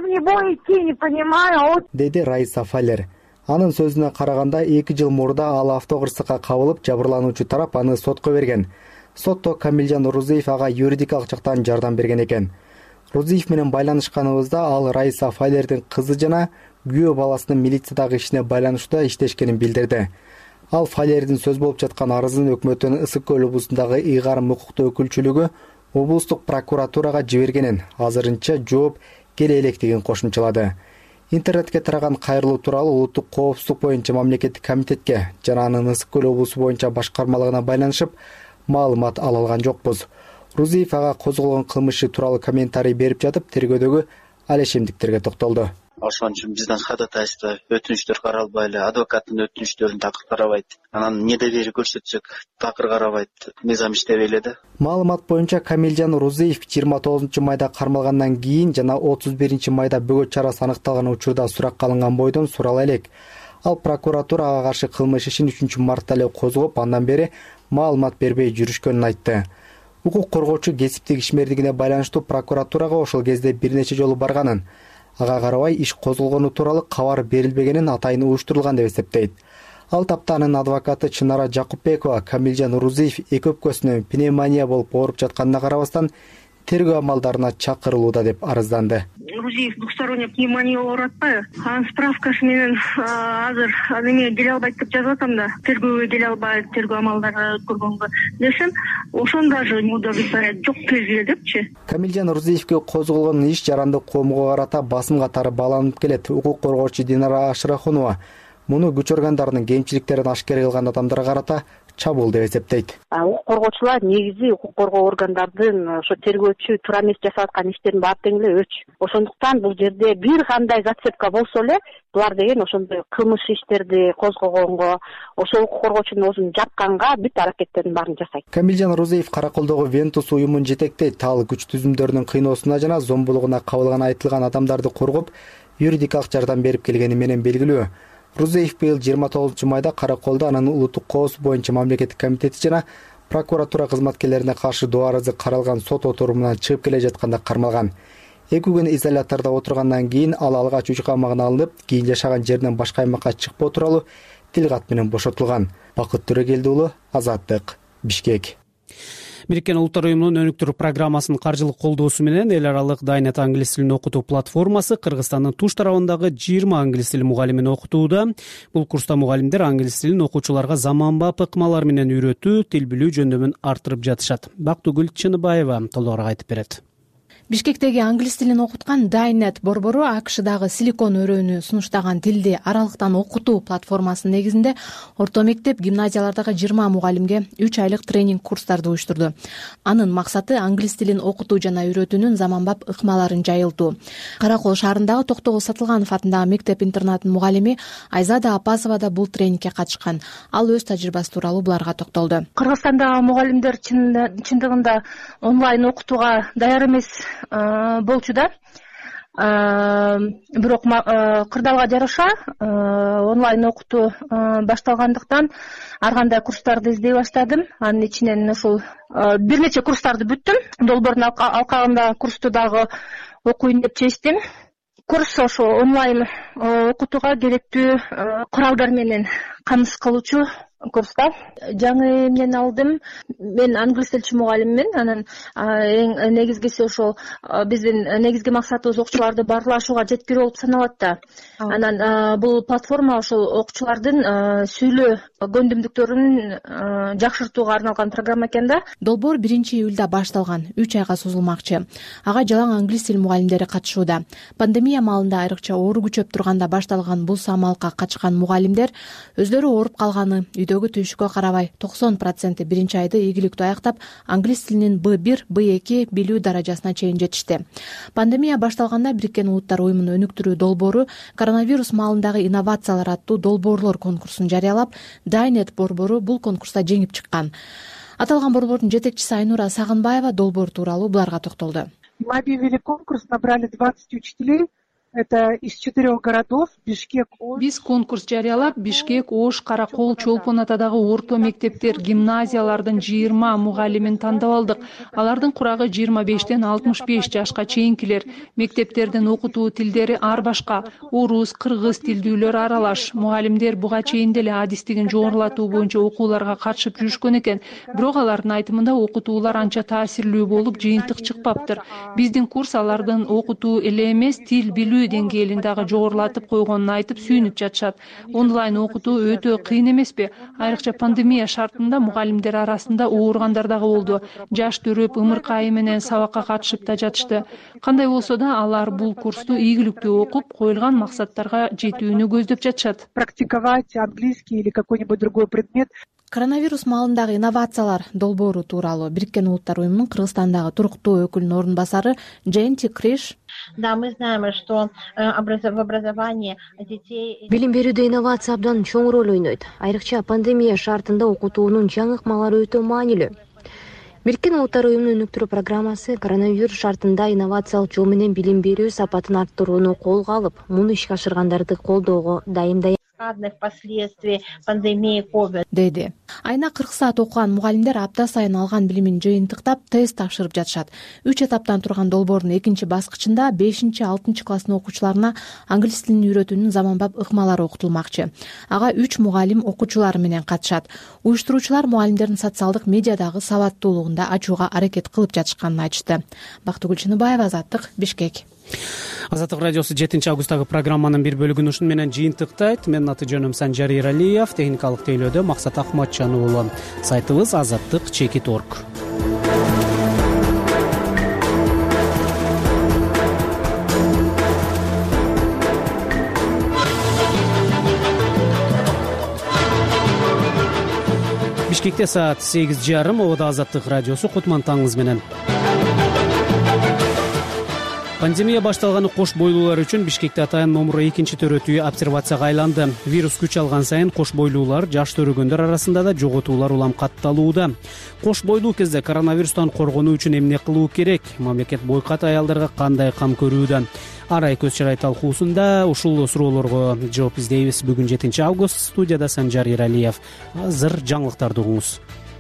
Speaker 11: Деди Раиса Фалер. Анын сөзүнө караганда 2 жыл мурда ал автокырсыкка кабылып, жабырлануучу тарап аны сотко берген. Сотто Камилжан Рузиев ага юридикалык жактан жардам берген экен. Рузиев менен байланышканыбызда ал Раиса Фалердин кызы жана күйөө баласынын милициядагы ишине байланыштуу иштешкенин билдирди. Ал Фалердин сөз болуп жаткан арызын өкмөттүн Ысык Көл облусундагы ыйгарым укуктуу өкүлчүлүгү облустук прокуратурага жибергенин, азырынча жооп келе электигин кошумчалады. Интернетке тараган кайрылуу тууралуу улуттук коопсуздук боюнча мамлекеттик комитетке жана анын Ысык Көл облусу боюнча башкармалыгына байланышып маалымат ала алган жокпуз. Рузиев ага козголгон кылмышы тууралуу комментарий берип жатып, тергөөдөгү алешемдиктерге токтолду.
Speaker 2: Ошон үчүн биздин ходатайство өтүнүчтөр каралбай эле, адвокаттын өтүнүчтөрүн такыр карабайт. Анан недоверие көрсөтсөк такыр карабайт. Мыйзам иштебей эле да.
Speaker 11: Маалымат боюнча Камилжан Рузиев 29 майда кармалгандан кийин жана 31 майда бөгөт чарасы аныкталган учурда суракка алынган бойдон сурала элек. Ал прокуратура ага каршы кылмыш ишин 3 мартта эле козгоп, андан бери маалымат бербей жүрүшкөнүн айтты. Укук коргоочу кесиптик ишмердигине байланыштуу прокуратурага ошол кезде бир нече жолу барганын, ага карабай иш козголгону тууралуу кабар берилбегенин атайын уюштурулган деп эсептейт. Ал тапта анын адвокаты Чынара Жакупбекова Камилжан Рузиев эки өпкөсүнө пневмония болуп ооруп жатканына карабастан тергөө амалдарына чакырылууда деп арызданды.
Speaker 15: Рузиев двухсторонняя пневмония ооруп атпайбы? Анын справкасы менен азыр эме келе албайт деп жазып атам да. Тергөөгө келе албайт, тергөө амалдары өткөргөнгө десем, ошон даже не удовлетворяет, жок келе депчи.
Speaker 11: Камилжан Рузиевке козголгон иш жарандык коомго карата басым катары бааланып келет. Укук коргоочу Динара Ашрахунова муну күч органдарынын кемчиликтерин ашкера кылган адамдарга карата чабуул деп эсептейт.
Speaker 16: Укук коргоочулар негизи укук коргоо органдардын ошо тергөөчү туура эмес жасап аткан иштерин баары тең эле өч. Ошондуктан бул жерде бир кандай зацепка болсо эле булар деген ошондой кылмыш иштерди козгогонго, ошо укук коргоочунун өзүн жапканга бүт аракеттердин баарын жасайт.
Speaker 11: Камилжан Рузиев Караколдогу Вентус уюмун жетектейт. Ал күч түзүмдөрүнүн кыйноосуна жана зомбулугуна кабылган айтылган адамдарды коргоп, юридикалык жардам берип келгени менен белгилүү. Рузиев быйыл 29 майда Караколдо анын улуттук коопсуздук боюнча мамлекеттик комитети жана прокуратура кызматкерлерине каршы доо арызы каралган сот отурумунан чыгып келе жатканда кармалган. 2 күн изолятордо отургандан кийин ал алгач үй камагына алынып, кийин жашаган жеринен башка аймакка чыкпоо тууралуу тил кат менен бошотулган. Бакыт Төрөгелди уулу, Азаттык, Бишкек.
Speaker 1: Бириккен Улуттар уюмунун өнүктүрүү программасынын каржылык колдоосу менен эл аралык Дайнет англис тилин окутуу платформасы Кыргызстандын туш тарабындагы 20 англис тили мугалимин окутууда. Бул курста мугалимдер англис тилин окуучуларга заманбап ыкмалар менен үйрөтүү, тил билүү жөндөмүн артырып жатышат. Бактыгүл Чыныбаева толугураак айтып берет.
Speaker 14: Бишкектеги англис тилин окуткан Дайнет борбору АКШдагы Силикон өрөөнү сунуштаган тилди аралыктан окутуу платформасынын негизинде орто мектеп, гимназиялардагы 20 мугалимге 3 айлык тренинг курстарды уюштурду. Анын максаты англис тилин окутуу жана үйрөтүүнүн заманбап ыкмаларын жайылтуу. Каракол шаарындагы Токтогул Сатылганов атындагы мектеп-интернаттын мугалими Айзада Апасова да бул тренингке катышкан. Ал өз тажрыйбасы тууралуу буларга токтолду.
Speaker 4: Кыргызстандагы мугалимдер чындыгында онлайн окутууга даяр эмес болчу да. Бирок кырдаалга жараша онлайн окутуу башталгандыктан ар кандай курстарды издей баштадым. Анын ичинен ушул бир нече курстарды бүттүм. Долбоордун алкагында курсту дагы окуйн деп чечтим. Курс ошо онлайн окутууга керектүү куралдар менен камсыз кылуучу курста. Жаңы эмнени алдым. Мен англис тилчи мугалиммин. Анан эң негизгиси ошол биздин негизги максатыбыз окуучуларды баарлашууга жеткирүү болуп саналат да. Анан бул платформа ошол окуучулардын сүйлөө көндүмдүктөрүн жакшыртууга арналган программа экен да.
Speaker 14: Долбоор 1-июлда башталган, 3 айга созулмакчы. Ага жалаң англис тил мугалимдери катышууда. Пандемия маалында айрыкча оору күчөп турганда башталган бул самалка катышкан мугалимдер өзлөрү ооруп калганы, үйдөгү түйшүккө карабай 90% 1 айды ийгиликтүү аяктап, англис тилинин B1, B2 билүү даражасына чейин жетишти. Пандемия башталганда Бириккен Улуттар уюмунун өнүктүрүү долбоору коронавирус маалындагы инновациялар аттуу долбоорлор конкурсун жарыялап, Дайнет борбору бул конкурста жеңип чыккан. Аталган борбордун жетекчиси Айнура Сагынбаева долбоор тууралуу буларга токтолду.
Speaker 17: Мы объявили конкурс, набрали 20 учителей. Это из 4 городов: Бишкек, Ош.
Speaker 18: Биз конкурс жарыялап, Бишкек, Ош, Каракол, Чолпон атадагы орто мектептер, гимназиялардын 20 мугалимин тандап алдык. Алардын курагы 25тен 65 жашка чейинкилер. Мектептердин окутуу тилдери ар башка. Орус, кыргыз тилдүүлөр аралаш. Мугалимдер буга чейин деле адистигин жогорулатуу боюнча окууларга катышып жүрүшкөн экен. Бирок алардын айтымында окутуулар анча таасирлүү болуп, жыйынтык чыкпаптыр. Биздин курс алардын окутуу эле эмес, тил билүү деңгээлин дагы жогорулатып койгонун айтып сүйүнүп жатышат. Онлайн окутуу өтө кыйын эмеспи? Айрыкча пандемия шартында мугалимдер арасында ооругандар дагы болду. Жаш төрөп, ымыркайы менен сабакка катышып да жатышты. Кандай болсо да алар бул курсту ийгиликтүү окуп, коюлган максаттарга жетүүнү көздөп жатышат.
Speaker 17: Практиковать английский или какой-нибудь другой предмет.
Speaker 14: Коронавирус маалындагы инновациялар долбоору тууралуу Бириккен Улуттар уюмунун Кыргызстандагы туруктуу өкүлүнүн орун басары Дженти Криш.
Speaker 19: Да, мы знаем, что в образовании детей...
Speaker 20: Билим берүүдө инновация абдан чоң роль ойнойт. Айрыкча пандемия шартында окутуунун жаңы ыкмалары өтө маанилүү. Бириккен Улуттар уюмунун өнүктүрүү программасы коронавирус шартында инновациялык жол менен билим берүү сапатын арттырууну колго алып, муну ишке ашыргандарды колдоого дайым.
Speaker 19: каскадных последствий пандемии COVID
Speaker 21: деди. Айына 40 саат окуган мугалимдер апта сайын алган билимин жыйынтыктап тест тапшырып жатышат. 3 этаптан турган долбоордун экинчи баскычында 5-6 класстын окуучуларына англис тилин үйрөтүүнүн заманбап ыкмалары окутулмакчы. Ага 3 мугалим окуучулар менен катышат. Уюштуруучулар мугалимдердин социалдык медиадагы сабаттуулугунда ачууга аракет кылып жатышканын айтышты. Бактыгүл Чыныбаева, Азаттык, Бишкек.
Speaker 1: Азаттык радиосу 7 августтагы программанын бир бөлүгүн ушун менен жыйынтыктайт. Менин аты жөнүм Санжар Эралиев, техникалык тейлөөдө Максат Ахматжанов уулу. Сайтыбыз azattik.org. Бишкекте саат 8:30. Обода Азаттык радиосу Кутман таңыңыз менен. Пандемия башталганы кош бойлуулар үчүн Бишкекте атайын номер 2 төрөтүү обсервацияга айланды. Вирус күч алган сайын кош бойлуулар жаш төрөгөндөр арасында да жоготуулар улам катталууда. Кош бойлуу кезде коронавирустан коргонуу үчүн эмне кылуу керек? Мамлекет бойкат аялдарга кандай кам көрүүдө? Арай көз чырай талкуусунда ушул суроолорго жооп издейбиз. Бүгүн 7 август, студияда Санжар Эралиев. Азыр жаңылыктарды угуңуз.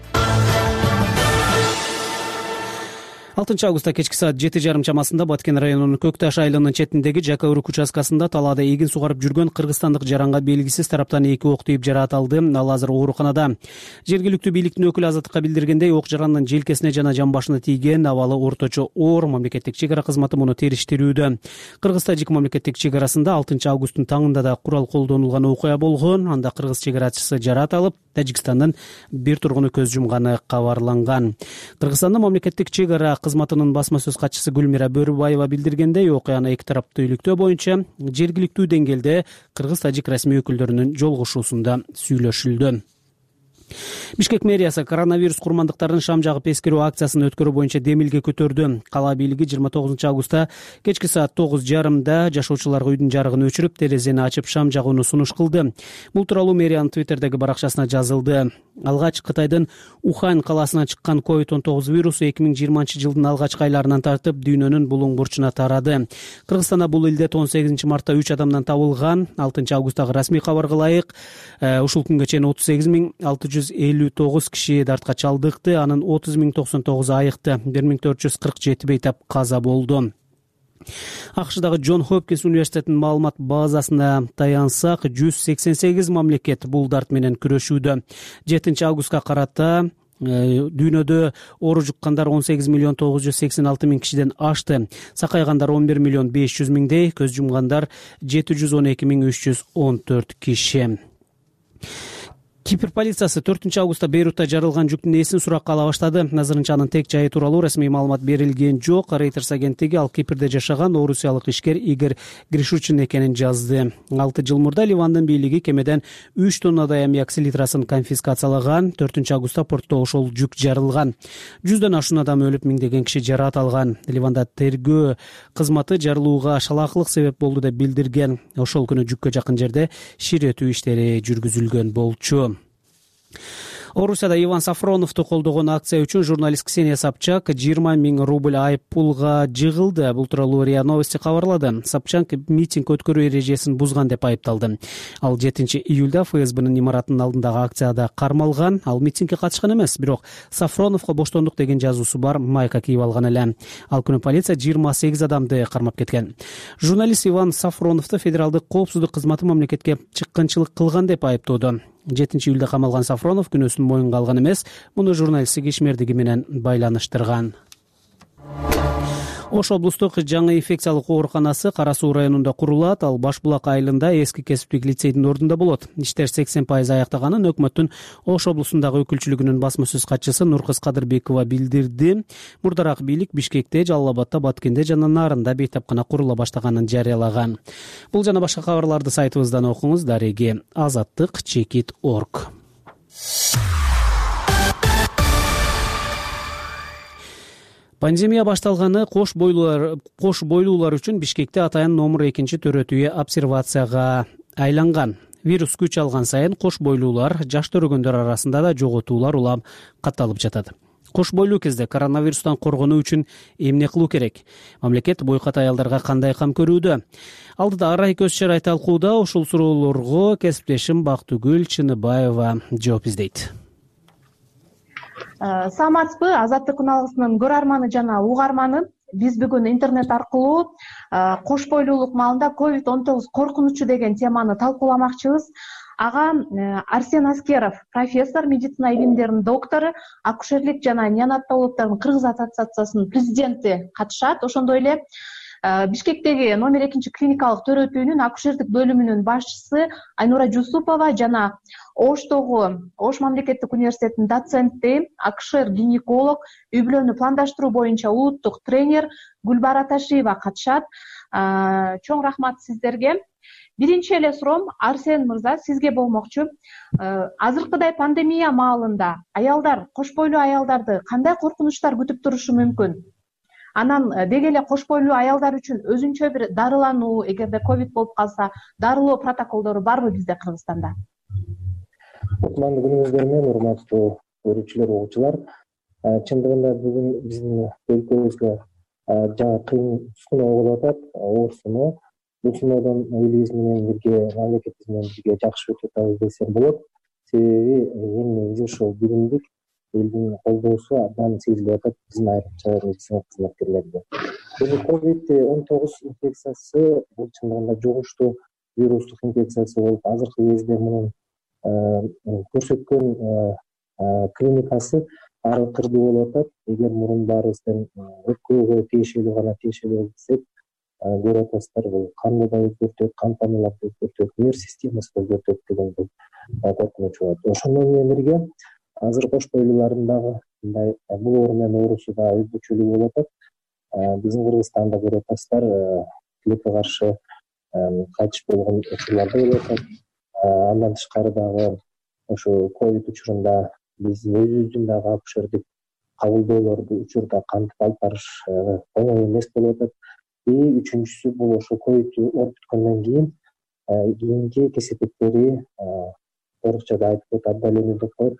Speaker 1: 6 августта кечки саат 7:30 чамасында Баткен районунун Көк Таш айылынын четиндеги Жакаурук участкасында талаада эгин сугарып жүргөн кыргызстандык жаранга белгисиз тараптан 2 ок тийип жаратылды. Ал азыр ооруканада. Жергиликтүү бийликтин өкүлү Азаттыкка билдиргендей, ок жарандын желкесине жана жамбашына тийген, абалы орточо оор. Мамлекеттик чек ара кызматы муну териштирүүдө. Кыргыз-тажик мамлекеттик чек арасында 6 августтун таңында да курал колдонулган окуя болгон. Анда кыргыз чек арачысы жарат алып, Тажикстандын бир тургуну көз жумганы кабарланган. Кыргызстандын мамлекеттик чек ара кызматынын басма сөз катчысы Гүлмира Бөрүбаева билдиргендей, окуяны эки тараптуу иликтөө боюнча жергиликтүү деңгээлде кыргыз-тажик расмий өкүлдөрүнүн жолугушуусунда сүйлөшүлдү. Бишкек мэриясы коронавирус курмандыктарын шам жагып эскерүү акциясын өткөрүү боюнча демилге көтөрдү. Кала бийлиги 29 августта кечки саат 9:30 жашоочуларга үйдүн жарыгын өчүрүп, терезени ачып шам жагууну сунуш кылды. Бул тууралуу мэриянын Twitter'деги баракчасына жазылды. Алгач Кытайдын Ухань каласынан чыккан COVID-19 вирусу 2020 жылдын алгачкы айларынан тартып дүйнөнүн булуң бурчуна тарады. Кыргызстанда бул илдет 18 мартта 3 адамдан табылган. 6 августтагы расмий кабарга ылайык ушул күнгө чейин 38.659 киши дартка чалдыкты, анын 30.099 айыкты, 1447 бейтап каза болду. АКШдагы Джон Хопкинс университетинин маалымат базасына таянсак, 188 мамлекет бул дарт менен күрөшүүдө. 7 августка карата дүйнөдө оору жуккандар 18.986.000 кишиден ашты. Сакайгандар 11.500.000дей, көз жумгандар 712.314 киши. Кипр полициясы 4 августта Бейрутта жарылган жүктүн ээсин суракка ала баштады. Азырынча анын тек жайы тууралуу расмий маалымат берилген жок. Reuters агенттиги ал Кипрде жашаган орусиялык ишкер Игорь Гришучин экенин жазды. 6 жыл мурда Ливандын бийлиги кемеден 3 тоннадай аммиак селитрасын конфискациялаган. 4 августта портто ошол жүк жарылган. 100дөн ашуун адам өлүп, миңдеген киши жараат алган. Ливанда тергөө кызматы жарылууга шалаакылык себеп болду деп билдирген. Ошол күнү жүккө жакын жерде ширетүү иштери жүргүзүлгөн болчу. Орусияда Иван Сафроновду колдогон акция үчүн журналист Ксения Собчак 20.000 рубль айып пулга жыгылды. Бул тууралуу РИА Новости кабарлады. Собчак митинг өткөрүү эрежесин бузган деп айыпталды. Ал 7 июлда ФСБнын имаратынын алдындагы акцияда кармалган. Ал митингге катышкан эмес, бирок Сафроновго боштондук деген жазуусу бар майка кийип алган эле. Ал күнү полиция 28 адамды кармап кеткен. Журналист Иван Сафроновду федералдык коопсуздук кызматы мамлекетке чыккынчылык кылган деп айыптоодо. 7 июлда камалган Сафронов күнөөсүн моюнга алган эмес, муну журналисттик ишмердиги менен байланыштырган. Ош облустук жаңы инфекциялык ооруканасы Кара Суу районунда курулат. Ал Баш Булак айылында эски кесиптик лицейдин ордунда болот. Иштер 80% аяктаганын өкмөттүн Ош облусундагы өкүлчүлүгүнүн басма сөз катчысы Нуркыз Кадырбекова билдирди. Мурдараак бийлик Бишкекте, Жалал Абадта, Баткенде жана Нарында бейтапкана курула баштаганын жарыялаган. Бул жана башка кабарларды сайтыбыздан окуңуз. Дареги azattik.org. Пандемия башталганы кош бойлуулар үчүн Бишкекте атайын номер 2 төрөтүү обсервацияга айланган. Вирус күч алган сайын кош бойлуулар жаш төрөгөндөр арасында да жоготуулар улам катталып жатат. Кош бойлуу кезде коронавирустан коргонуу үчүн эмне кылуу керек? Мамлекет бойкат аялдарга кандай кам көрүүдө? Алдыда арай көз чарай талкууда ушул суроолорго кесиптешим Бактыгүл Чыныбаева жооп издейт.
Speaker 5: Саламатсызбы, Азаттык күналгысынын көрөрманы жана угарманы. Биз бүгүн интернет аркылуу кош бойлуулук маалында COVID-19 коркунучу деген теманы талкууламакчыбыз. Ага Арсен Аскеров, профессор, медицина илимдеринин доктору, акушерлик жана неонатологдордун Кыргыз ассоциациясынын президенти катышат. Ошондой эле Бишкектеги номер 2 клиникалык төрөтүүнүн акушердик бөлүмүнүн башчысы Айнура Жусупова жана Оштогу Ош мамлекеттик университетинин доценти, акушер-гинеколог, үй бүлөнү пландаштыруу боюнча улуттук тренер Гүлбара Ташиева катышат. Чоң рахмат сиздерге. Биринчи эле суроом Арсен мырза сизге болмокчу. Азыркыдай пандемия маалында аялдар, кош бойлуу аялдарды кандай коркунучтар күтүп турушу мүмкүн? Анан деги эле кош бойлуу аялдар үчүн өзүнчө бир дарылануу, эгерде ковид болуп калса, дарылоо протоколдору барбы бизде Кыргызстанда?
Speaker 22: Кутмандуу күнүңүздөр менен, урматтуу көрүүчүлөр, угуучулар. Чындыгында бүгүн биздин өлкөбүзгө жаңы кыйын сыноо болуп атат, оор сыноо. Бул сыноодон элибиз менен бирге, мамлекетибиз менен бирге жакшы өтүп атабыз десем болот. Себеби эң негизи ушул биримдик элдин колдоосу абдан сезилип атат биздин айрыкча медицина кызматкерлеринде. COVID-19 инфекциясы бул чындыгында жугуштуу вирустук инфекциясы болуп, азыркы кезде мунун көрсөткөн клиникасы ары кырдуу болуп атат. Эгер мурун баарыбыздан өпкөгө тиешелүү гана тиешелүү десек, көрүп атасыздар, бул канды да өзгөртөт, кан тамырларды өзгөртөт, нерв системасын өзгөртөт деген бул коркунуч болот. Ошондо менен бирге азыр кош бойлуулардын дагы мындай бул оору менен оорусу да өзгөчөлүү болуп атат. Биздин Кыргызстанда көрүп атасыздар, тилекке каршы кайтыш болгон учурлар да болуп атат. Андан тышкары дагы ошо ковид учурунда биздин өзүбүздүн дагы акушердик кабылдоолорду учурда кантип алып барыш оңой эмес болуп атат. И үчүнчүсү бул ошо ковид ооруп бүткөндөн кийинки кесепеттери орусчада айтып коет, отдаленный деп коет.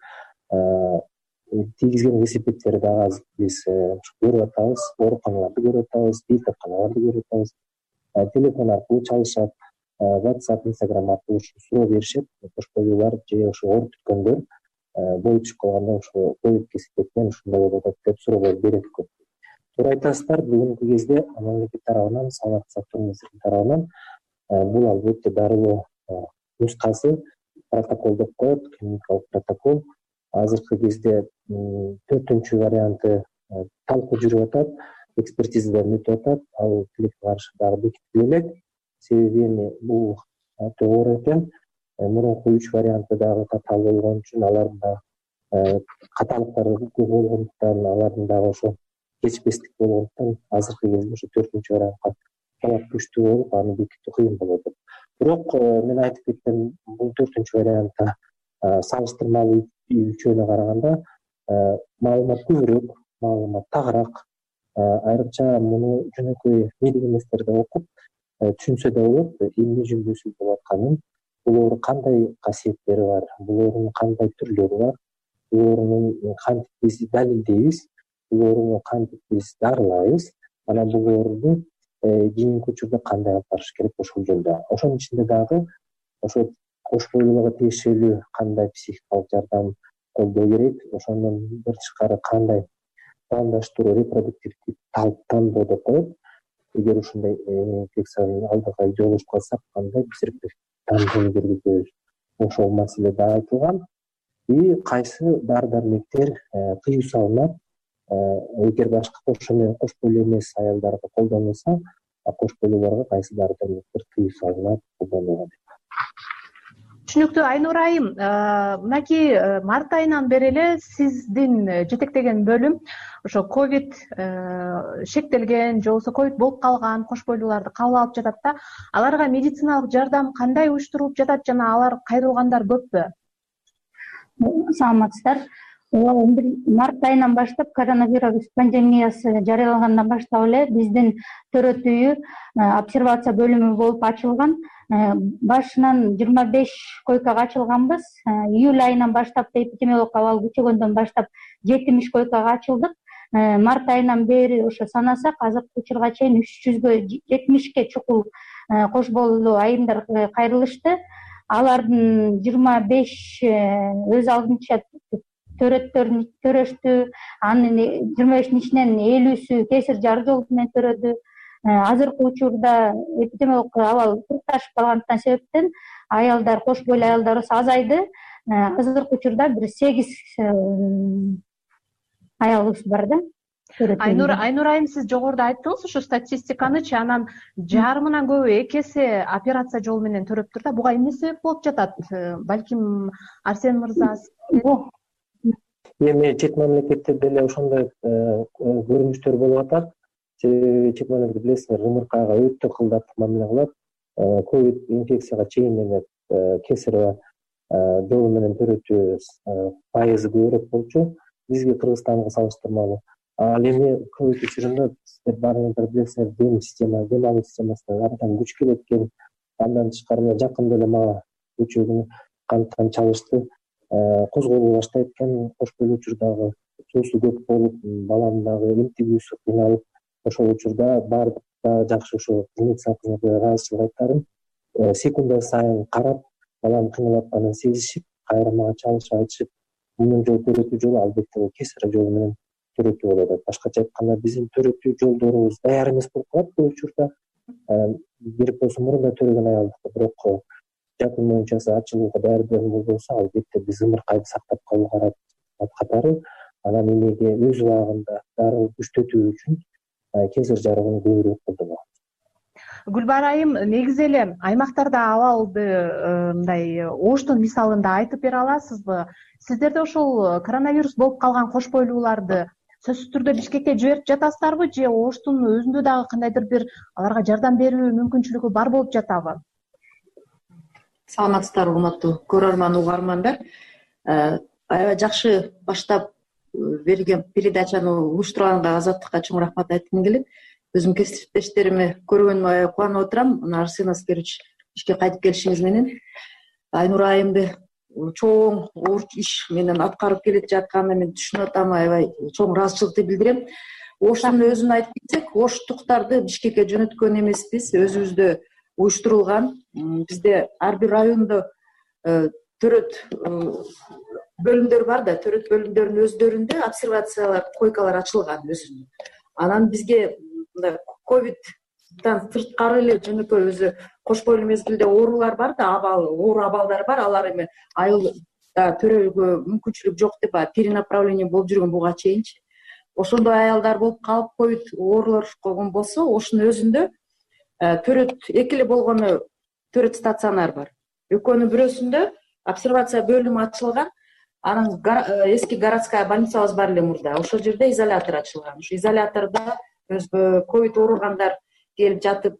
Speaker 22: Тийгизген кесепеттери дагы азыр биз көрүп атабыз, ооруканаларды көрүп атабыз, бийликканаларды көрүп атабыз. Телефон аркылуу чалышат, WhatsApp, Instagram аркылуу суроо беришет. Кош бойлуулар же ошо ооруп бүткөндөр бою түшүп калганда ошо ковид кесепетинен ушундай болуп атат деп суроолор берет көп. Туура айтасыздар, бүгүнкү кезде мамлекет тарабынан, саламаттык сактоо министрлиги тарабынан бул албетте дарылоо нускасы протокол деп коет, клиникалык протокол. Азыркы кезде 4-чү варианты талкуу жүрүп атат, экспертизадан өтүп атат. Ал тилекке каршы дагы бекитиле элек. Себеби бул оор экен. Мурунку 3 варианты дагы катаал болгон үчүн алардын да катаалыктары көп болгондуктан, алардын дагы ошо кечпестик болгондуктан азыркы кезде ошо 4-чү вариантка талап күчтүү болуп, аны бекитүү кыйын болуп атат. Бирок мен айтып кеткен бул 4-чү вариантта салыштырмалуу үчөөнө караганда маалымат көбүрөөк, маалымат тагыраак, айрыкча муну жөнөкөй медик эместер да окуп түшүнсө да болот, эмне жүндүүсүз болуп атканын, бул оору кандай касиеттери бар, бул оорунун кандай түрлөрү бар, бул оорунун кантип биз далилдейбиз, бул ооруну кантип биз дарылайбыз, анан бул ооруну кийинки учурда кандай алып барыш керек ошол жөнүндө. Ошонун ичинде дагы ошо кош бойлууларга тиешелүү кандай психикалык жардам колдоо керек, ошондон бир тышкары кандай пландаштыруу, репродуктивдик тандоо деп коет. Эгер ушундай инфекциянын алдыга жолугушуп калсак, кандай биз тандоону жүргүзөбүз. Ошол маселе да айтылган. И кайсы дары дармектер тыюу салынат, эгер башка кош бойлуу эмес аялдарга колдонулса, кош бойлууларга кайсы дары дармектер тыюу салынат, колдонулат.
Speaker 5: Түшүнүктүү. Айнура айым, мынакей март айынан бери эле сиздин жетектеген бөлүм ошо ковид шектелген же болбосо ковид болуп калган кош бойлууларды кабыл алып жатат да, аларга медициналык жардам кандай уюштурулуп жатат жана алар кайрылгандар көппү?
Speaker 23: Саламатсыздар. 11 март айынан баштап коронавирус пандемиясы жарыялангандан баштап эле биздин төрөт үйү обсервация бөлүмү болуп ачылган. башынан 25 койкага ачылганбыз. Июль айынан баштап эпидемиологдук абал күчөгөндөн баштап 70 койкага ачылдык. Март айынан бери ошо санасак азыркы учурга чейин 300г 70ке чукул кош бойлуу айымдар кайрылышты. Алардын 25 өз алдынча төрөштү. Анын 25-ин ичинен 50сү кесир жар жол менен төрөдү. Азыркы учурда эпидемиологдук абал турукташып калгандыктан себептен аялдар, кош бойлуу аялдар азайды. Азыркы учурда бир 8 аялыбыз бар да.
Speaker 5: Айнур айым, сиз жогоруда айттыңыз ушу статистиканычы, анан жарымынан көбү экеси операция жолу менен төрөптүр да. Буга эмне себеп болуп жатат? Балким Арсен мырза.
Speaker 22: Эми чет мамлекеттерде деле ошондой көрүнүштөр болуп атат. Себеби чет мамлекетте билесиңер, ымыркайга өтө кылдаттык мамиле кылат. Ковид инфекцияга чейин эле кесарево жолу менен төрөтүү пайызы көбүрөөк болчу бизге, Кыргызстанга салыштырмалуу. Ал эми ковид учурунда сиздер баарыңыздар билесиңер, дем алуу системасына абдан күч келет экен. Андан тышкары жакында эле мага күчөгүн канттан чалышты. Козголо баштайт экен, кош бойлуу учурдагы суусу көп болуп, баланын дагы эмтигүүсү кыйналып, ошол учурда баардык жакшы ошо медицина кызматкерлери ыраазычылык айткарым. Секунда сайын карап, баланын кыйналып атканын сезишип, кайра мага чалышып айтышып, мунун жол төрөтүү жолу албетте бул кесарево жолу менен төрөтүү болуп атат. Башкача айтканда биздин төрөтүү жолдорубуз даяр эмес болуп калат көп учурда. Керек болсо мурунда төрөгөн аялдыкы, бирок жакын моюнчасы ачылууга даярдыгы болбосо, албетте биз ымыркайды сактап калуу катары анан эмеге өз убагында дарылы күчтөтүү үчүн кесир жарыгын көбүрөөк колдонот.
Speaker 5: Гүлбара айым, негизи эле аймактарда абалды мындай оштун мисалында айтып бере аласызбы? Сиздерде ошол коронавирус болуп калган кош бойлууларды сөзсүз түрдө Бишкекке жиберип жатасыздарбы, же оштун өзүндө дагы кандайдыр бир аларга жардам берүү мүмкүнчүлүгү бар болуп жатабы?
Speaker 7: Саламатсыздарбы, урматтуу көрөрман, угармандар. Аябай жакшы баштап берилген передачаны уюштурганга Азаттыкка чоң рахмат айткым келет. Өзүм кесиптештериме көргөнүмө аябай кубанып отурам. Арсен Аскерович ишке кайтып келишиңиз менен Айнур айымды чоң иш менен аткарып келе жатканына мен түшүнүп атам, аябай чоң ыраазычылыкты билдирем. Оштун өзүн айтып кетсек, оштуктарды Бишкекке жөнөткөн эмеспиз, өзүбүздө уюштурулган. Бизде ар бир райондо төрөт бөлүмдөр бар да, төрөт бөлүмдөрүнүн өздөрүндө обсервациялар, койкалар ачылган өзүнүн. Анан бизге ковидтан сырткары эле жөнөкөй өзү кош бойлуу мезгилде оорулар бар да, оор абалдар бар. Алар эми айылда төрөөгө мүмкүнчүлүк жок деп перенаправление болуп жүргөн буга чейинчи. Ошондой аялдар болуп калып ковид оорулошкон болсо, ошонун өзүндө төрөт эки эле болгону төрөт стационар бар. Экөөнүн бирөөсүндө обсервация бөлүмү ачылган. Анан эски городская больницабыз бар эле мурда. Ошол жерде изолятор ачылган. Ошо изолятордо өзгө ковид ооругандар келип жатып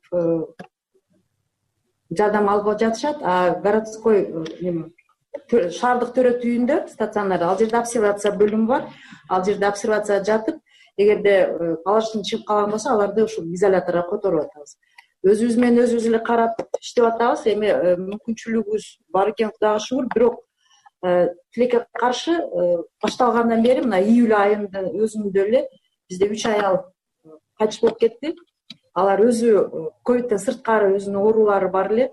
Speaker 7: жардам алып жатышат. А городской шаардык төрөт үйүндө стационар, ал жерде обсервация бөлүмү бар. Ал жерде обсервация жатып, эгерде положительный чыгып калган болсо, аларды ушул изоляторго которуп атабыз. Өзүбүз менен өзүбүз эле карап иштеп атабыз. Эми мүмкүнчүлүгүбүз бар экен, Кудайга шүгүр. Бирок тилекке каршы башталгандан бери мына июль айынын өзүндө эле бизде 3 аял кайтыш болуп кетти. Алар өзү ковидтен сырткары өзүнүн оорулары бар эле.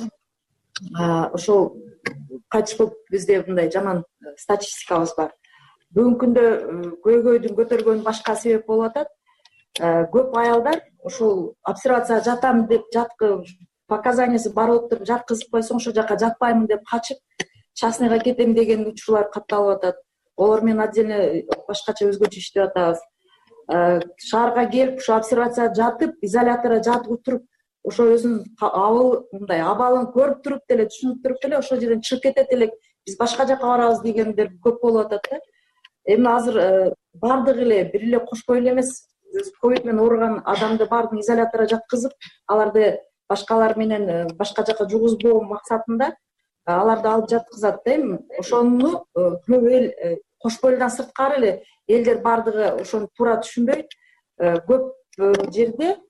Speaker 7: Ошол кайтыш болуп бизде мындай жаман статистикабыз бар. Бүгүнкү күндө көйгөйдүн көтөргөнү башка себеп болуп атат. Көп аялдар ошол обсервация жатам деп жаткы показаниясы бар болуп туруп жаткызып койсоң, ошол жака жатпаймын деп качып частныйга кетем деген учурлар катталып атат. Олар менен отдельно башкача өзгөчө иштеп атабыз. Шаарга келип ошо обсервация жатып, изоляторго жатып туруп, ошо өзүнүн мындай абалын көрүп туруп деле, түшүнүп туруп деле ошол жерден чыгып кетет элек, биз башка жака барабыз дегендер көп болуп атат да. Эми азыр бардыгы эле бир эле кош бойлуу эмес, ковид менен ооруган адамды баардыгын изоляторго жаткызып, аларды башкалар менен башка жака жугузбоо максатында аларды алып жаткызат да. Эми ошону көп эл кош бойлуудан сырткары эле элдер бардыгы ошону туура түшүнбөйт. Көп жерде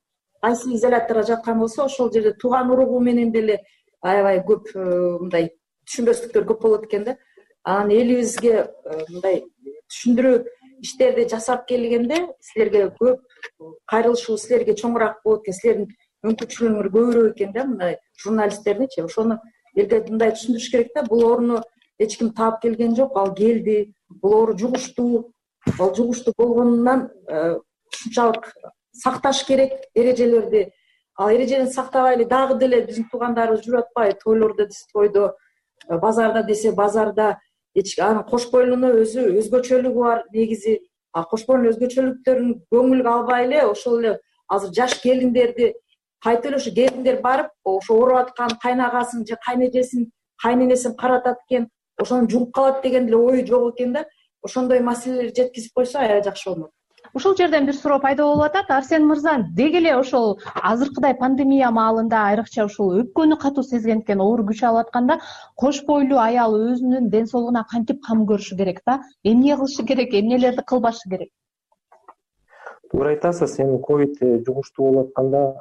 Speaker 7: кайсы изоляторго жаткан болсо ошол жерде тууган уругу менен деле аябай көп мындай түшүнбөстүктөр көп болот экен да. Анан элибизге мындай түшүндүрүү иштерди жасап келгенде силерге көп кайрылышуу силерге чоңураак болот экен, силердин мүмкүнчүлүгүңөр көбүрөөк экен да, мындай журналисттердичи. Ошону элге мындай түшүндүрүш керек да, бул ооруну эч ким таап келген жок, ал келди, бул оору жугуштуу, ал жугуштуу болгонунан ушунчалык сакташ керек эрежелерди. Ал эрежени сактабай эле дагы деле биздин туугандарыбыз жүрүп атпайбы, тойлордо десе тойдо, базарда десе базарда. Анын кош бойлунун өзгөчөлүгү бар негизи. Кош бойлунун өзгөчөлүктөрүн көңүлгө албай эле ошол эле азыр жаш келиндерди кайтып эле ошо келиндер барып ошо ооруп аткан кайнагасын же кайнэжесин, кайненесин каратат экен, ошону жугуп калат деген деле ою жок экен да. Ошондой маселелерди жеткизип койсо аябай жакшы болмок.
Speaker 5: Ушул жерден бир суроо пайда болуп атат. Арсен мырза, деги эле ошол азыркыдай пандемия маалында айрыкча ушул өпкөнү катуу сезгендиктен оору күч алып атканда кош бойлуу аял өзүнүн ден соолугуна кантип кам көрүшү керек да? Эмне кылышы керек, эмнелерди кылбашы керек?
Speaker 22: Туура айтасыз, эми ковид жугуштуу болуп атканда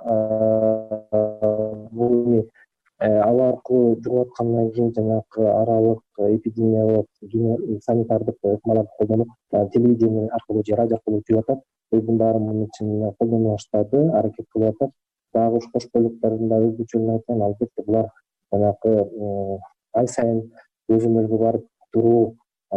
Speaker 22: бул ал аркылуу жугуп аткандан кийин жанагы аралык эпидемиялык санитардык ыкмаларды колдонуп телевидение аркылуу же радио аркылуу жүрүп атат. Элдин баары мунун үчүн колдоно баштады, аракет кылып атат. Дагы ушу кош бойлуктардын да өзгөчөлүгүн айтайын. Албетте булар жанагы ай сайын көзөмөлгө барып туруу,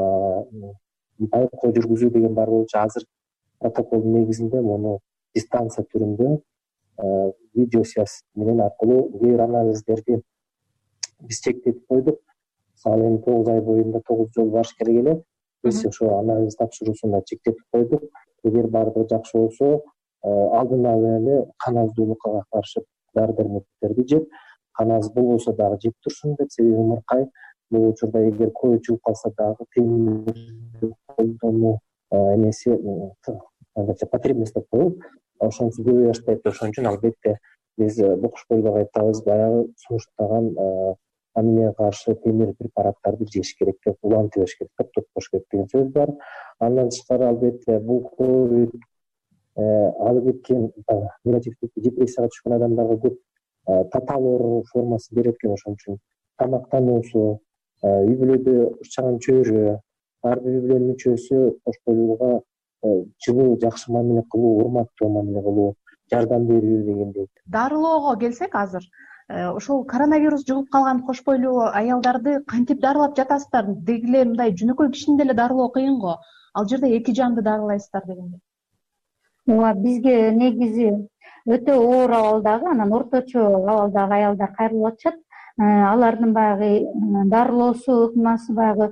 Speaker 22: байкоо жүргүзүү деген бар болчу. Азыр протоколдун негизинде муну дистанция түрүндө видео связь менен аркылуу кээ бир анализдерди биз чектетип койдук. Мисалы эми 9 ай боюнда 9 жолу барыш керек эле. Биз ошо анализ тапшыруусун да чектетип койдук. Эгер баардыгы жакшы болсо, алдын ала эле кан аздуулукка каршы дары дармектерди жеп, кан аз болбосо дагы жеп турсун деп. Себеби ымыркай бул учурда эгер ковид жугуп калса дагы темир колдонуу эмеси потребность деп коелу, ошонусу көбөйө баштайт. Ошон үчүн албетте биз бул кош бойлууга айтабыз, баягы сунуштаган аминеге каршы темир препараттарды жеш керек деп, улантып бериш керек, токтотпош керек деген сөз бар. Андан тышкары албетте бул ковид алып кеткен негативдик депрессияга түшкөн адамдарга көп татаал оору формасы берет экен. Ошон үчүн тамактануусу, үй бүлөдө чаган чөйрө, ар бир үй бүлөнүн мүчөсү кош бойлууга жылуу, жакшы мамиле кылуу, урматтуу мамиле кылуу, жардам берүү дегендей.
Speaker 5: Дарылоого келсек, азыр ошол коронавирус жугуп калган кош бойлуу аялдарды кантип дарылап жатасыздар? Деги эле мындай жөнөкөй кишини деле дарылоо кыйын го. Ал жерде эки жанды дарылайсыздар дегенде.
Speaker 23: Ооба, бизге негизи өтө оор абалдагы, анан орточо абалдагы аялдар кайрылып атышат. Алардын баягы дарылоосу, ыкмасы баягы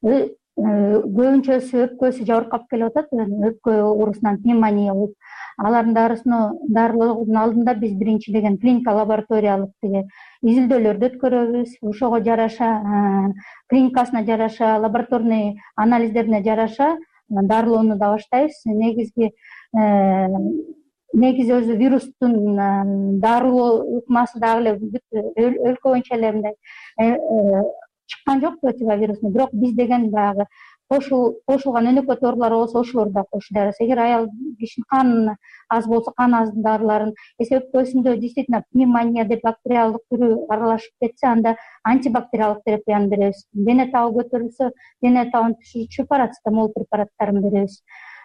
Speaker 23: көбүнчөсү өпкөсү жабыркап келип атат, өпкө оорусунан пневмония болуп. Алардын дарылоодун алдында биз биринчиден клиника лабораториялык изилдөөлөрдү өткөрөбүз. Ошого жараша, клиникасына жараша, лабораторный анализдерине жараша дарылоону да баштайбыз. Негизи өзү вирустун дарылоо ыкмасы дагы эле өлкө боюнча эле мындай чыккан жок противовирусный, бирок биз деген баягы кошулган өнөкөт оорулар болсо ошолорду да кош дарыбыз. Эгер аял кишинин каны аз болсо, кан аздын дарыларын, өпкөсүндө действительно пневмония деп бактериалдык түрү аралашып кетсе, анда антибактериалдык терапияны беребиз. Дене табы көтөрүлсө, дене табын түшүрүүчү парацетамол препараттарын беребиз.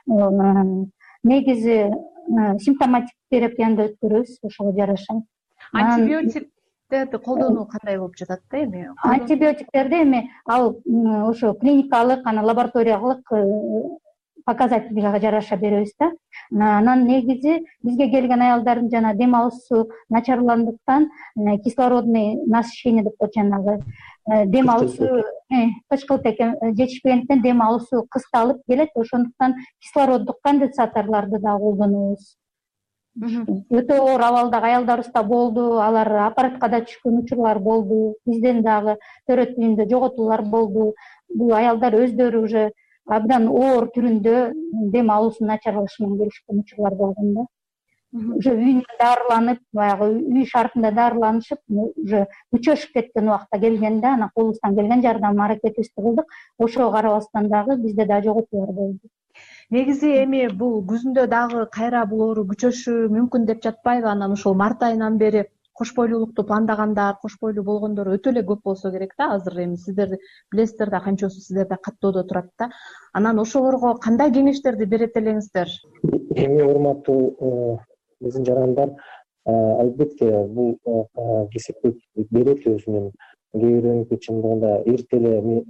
Speaker 23: Негизи симптоматик терапияны да өткөрөбүз ошого жараша.
Speaker 5: Антибиотиктерди колдонуу кандай болуп жатат да эми?
Speaker 23: Антибиотиктерди эми ал ошо клиникалык, анан лабораториялык показательга жараша беребиз да. Анан негизи бизге келген аялдардын жана дем алуусу начарландыктан кислородный насыщение деп коет, жанагы дем алуусу кычкылтек жетишпегендиктен дем алуусу кысталып келет. Ошондуктан кислороддук конденсаторлорду да колдонобуз. Өтө оор абалдагы аялдарыбыз да болду, алар аппаратка да түшкөн учурлар болду, бизден дагы төрөт үйүндө жоготуулар болду. Бул аялдар өздөрү уже абдан оор түрүндө дем алуусунун начарланышы менен келишкен учурлар болгон да. Уже үйүндө дарыланып, баягы үй шартында дарыланышып, уже күчөшүп кеткен убакта келген да, анан колубуздан келген жардам аракетибизди кылдык. Ошого карабастан дагы бизде да жоготуулар болду.
Speaker 5: негизи эми бул күзүндө дагы кайра бул оору күчөшүшү мүмкүн деп жатпайбы? Анан ошол март айынан бери кош бойлуулукту пландагандар, кош бойлуу болгондор өтө эле көп болсо керек да. Азыр эми сиздер билесиздер да, канчосу сиздерде каттоодо турат да. Анан ошолорго кандай кеңештерди берет элеңиздер?
Speaker 22: Эми урматтуу биздин жарандар, албетте бул кесиптик берет өзүнүн кээ бирөөнүкү чындыгында эрте эле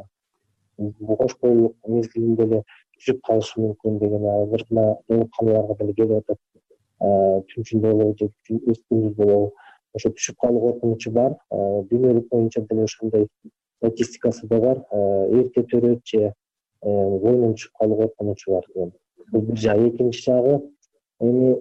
Speaker 22: кош бойлуулук мезгилинде эле түшүп калышы мүмкүн деген азыр мына ооруканаларга деле келип атат. Түнчүн болобу же күндүз болобу ошо түшүп калуу коркунучу бар. Дүйнөлүк боюнча деле ошондой статистикасы да бар. Эрте төрөт же бойдон түшүп калуу коркунучу бар. Бул бир жагы. Экинчи жагы эми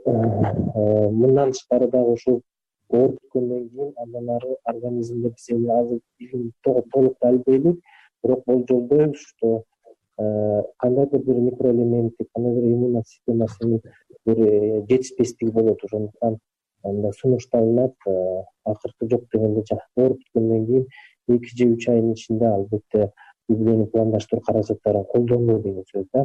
Speaker 22: мындан тышкары дагы ушул ооруткөндөн кийин андан ары организмде биз эми азыр толук далилдейбиз, бирок болжолдойбуз, что кандайдыр бир микроэлементи, кандайдыр иммундук системасынын бир жетишпестиги болот. Ошондуктан мындай сунушталынат, акыркы жок дегенде ооруп бүткөндөн кийин 2 же 3 айдын ичинде албетте үй-бүлөнү пландаштыруу каражаттарын колдонуу деген сөз да.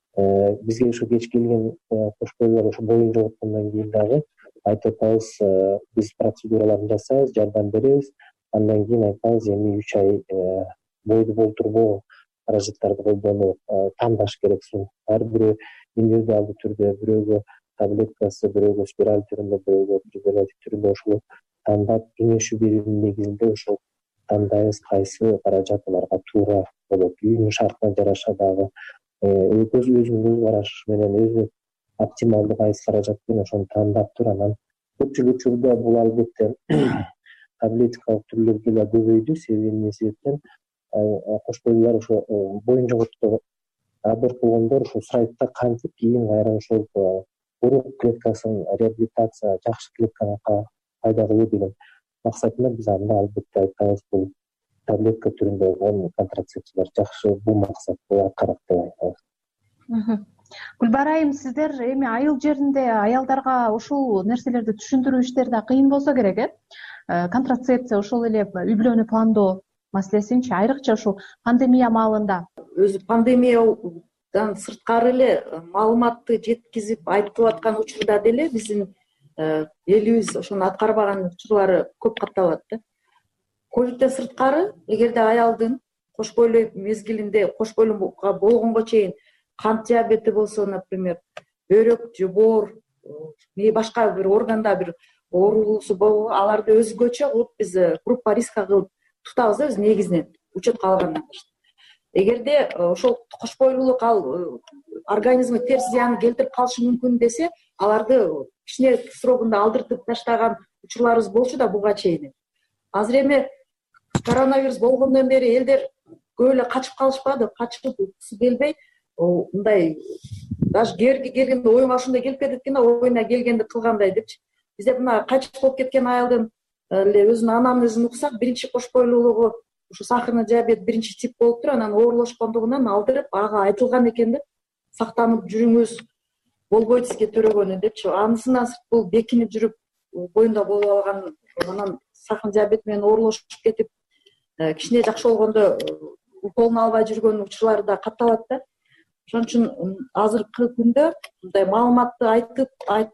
Speaker 22: Бизге ушу кеч келген кош бойлуулар ошо боюн жоготкондон кийин дагы айтып атабыз, биз процедураларын жасайбыз, жардам беребиз. Андан кийин айтабыз, эми 3 ай бойду болтурбоо каражаттарды колдонуу тандаш керек. Ар бирөө индивидуалдуу түрдө, бирөөгө таблеткасы, бирөөгө спираль түрүндө, бирөөгө презерватив түрүндө ошол тандап кеңешүү берүүнүн негизинде ошол тандайбыз кайсы каражат аларга туура болот. Үйүнүн шартына жараша дагы өзүнүн көз карашы менен өзү оптималдуу кайсы каражат менен ошону тандап туруп, анан көпчүлүк учурда бул албетте таблетикалык түрлөргө да көбөйдү. Себеби эмне себептен кош бойлуулар ошо боюн жоготто аборт болгондор ушул сайтта кантип кийин кайра ошол урук клеткасын реабилитация, жакшы клетканы пайда кылуу деген максатында биз анда албетте айтабыз, бул таблетка түрүндө болгон контрацепциялар жакшы бул максатты аткарат деп айтабыз.
Speaker 5: Гүлбара айым, сиздер эми айыл жеринде аялдарга ушул нерселерди түшүндүрүү иштери да кыйын болсо керек, контрацепция, ошол эле үй бүлөнү пландоо маселесинчи, айрыкча ушул пандемия маалында.
Speaker 7: Өзү пандемиядан сырткары эле маалыматты жеткизип айтып аткан учурда деле биздин элибиз ошону аткарбаган учурлары көп катталат да. Ковидден сырткары, эгерде аялдын кош бойлуу мезгилинде кош бойлууга болгонго чейин кант диабети болсо, например, бөйрөк же боор, башка бир органда бир оорусу болсо, аларды өзгөчө кылып биз группа риска кылып тутабыз да, биз негизинен учетко алгандан баштап. Эгерде ошол кош бойлуулук ал организмге терс зыян келтирип калышы мүмкүн десе, аларды кичине срогунда алдыртып таштаган учурларыбыз болчу да буга чейин. Азыр эми коронавирус болгондон бери элдер көп эле качып калышпады, качып келбей, мындай даже кээ келгенде оюңа ушундай келип кетет экен да, оюна келгенди кылгандай депчи. Бизде мына качып болуп кеткен аялдын эле өзүнүн анамнезин уксак, биринчи кош бойлуулугу ушу сахарный диабет биринчи тип болуптур, анан оорулашкондугунан алдырып, ага айтылган экен деп сактанып жүрүңүз, болбойт сизге төрөгөнү депчи. Анысынан сырт бул бекинип жүрүп боюнда болуп алган, анан сахарный диабет менен оорулашып кетип, кичине жакшы болгондо уколун албай жүргөн учурлары да катталат да. Ошон үчүн азыркы күндө мындай маалыматты айтып,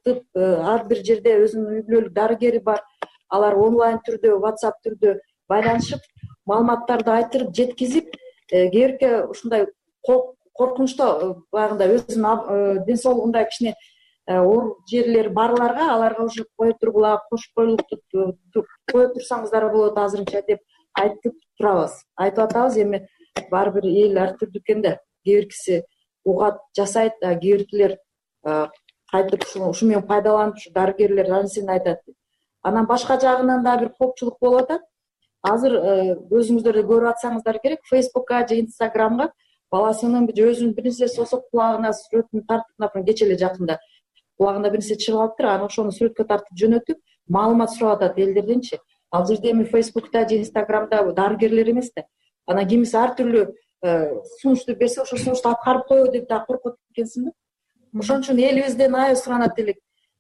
Speaker 7: ар бир жерде өзүнүн үй бүлөлүк дарыгери бар. Алар онлайн түрдө, WhatsApp түрдө байланышып, маалыматтарды айтырып, жеткизип, кээбирке ушундай коркунучтуу баягындай өзүнүн ден соолугунда кичине оор жерлери барларга, аларга уже кое тургула, кош бойлуулукту кое турсаңыздар болот азырынча деп айтып турабыз. Айтып атабыз, эми баары бир эл ар түрдүү экен да. Кээ биркиси угат жасайт, кээ биркилер кайтып ушу менен пайдаланып, ушу дарыгерлер анысын айтат. Анан башка жагынан да бир коопчулук болуп атат. Азыр өзүңүздөр да көрүп атсаңыздар керек, Facebook'ка же Instagram'га баласынын өзүнүн бир нерсеси болсо кулагына сүрөтүн тартып, например, кече эле жакында кулагында бир нерсе чыгып алыптыр, анан ошону сүрөткө тартып жөнөтүп, маалымат сурап атат элдерденчи. Ал жерде эми Facebook'та же Instagram'да дарыгерлер эмес да. Анан кимиси ар түрлүү сунушту берсе, ошол сунушту аткарып коебу деп да коркот экенсиң да. Ошон үчүн элибизден айыл суранат элек.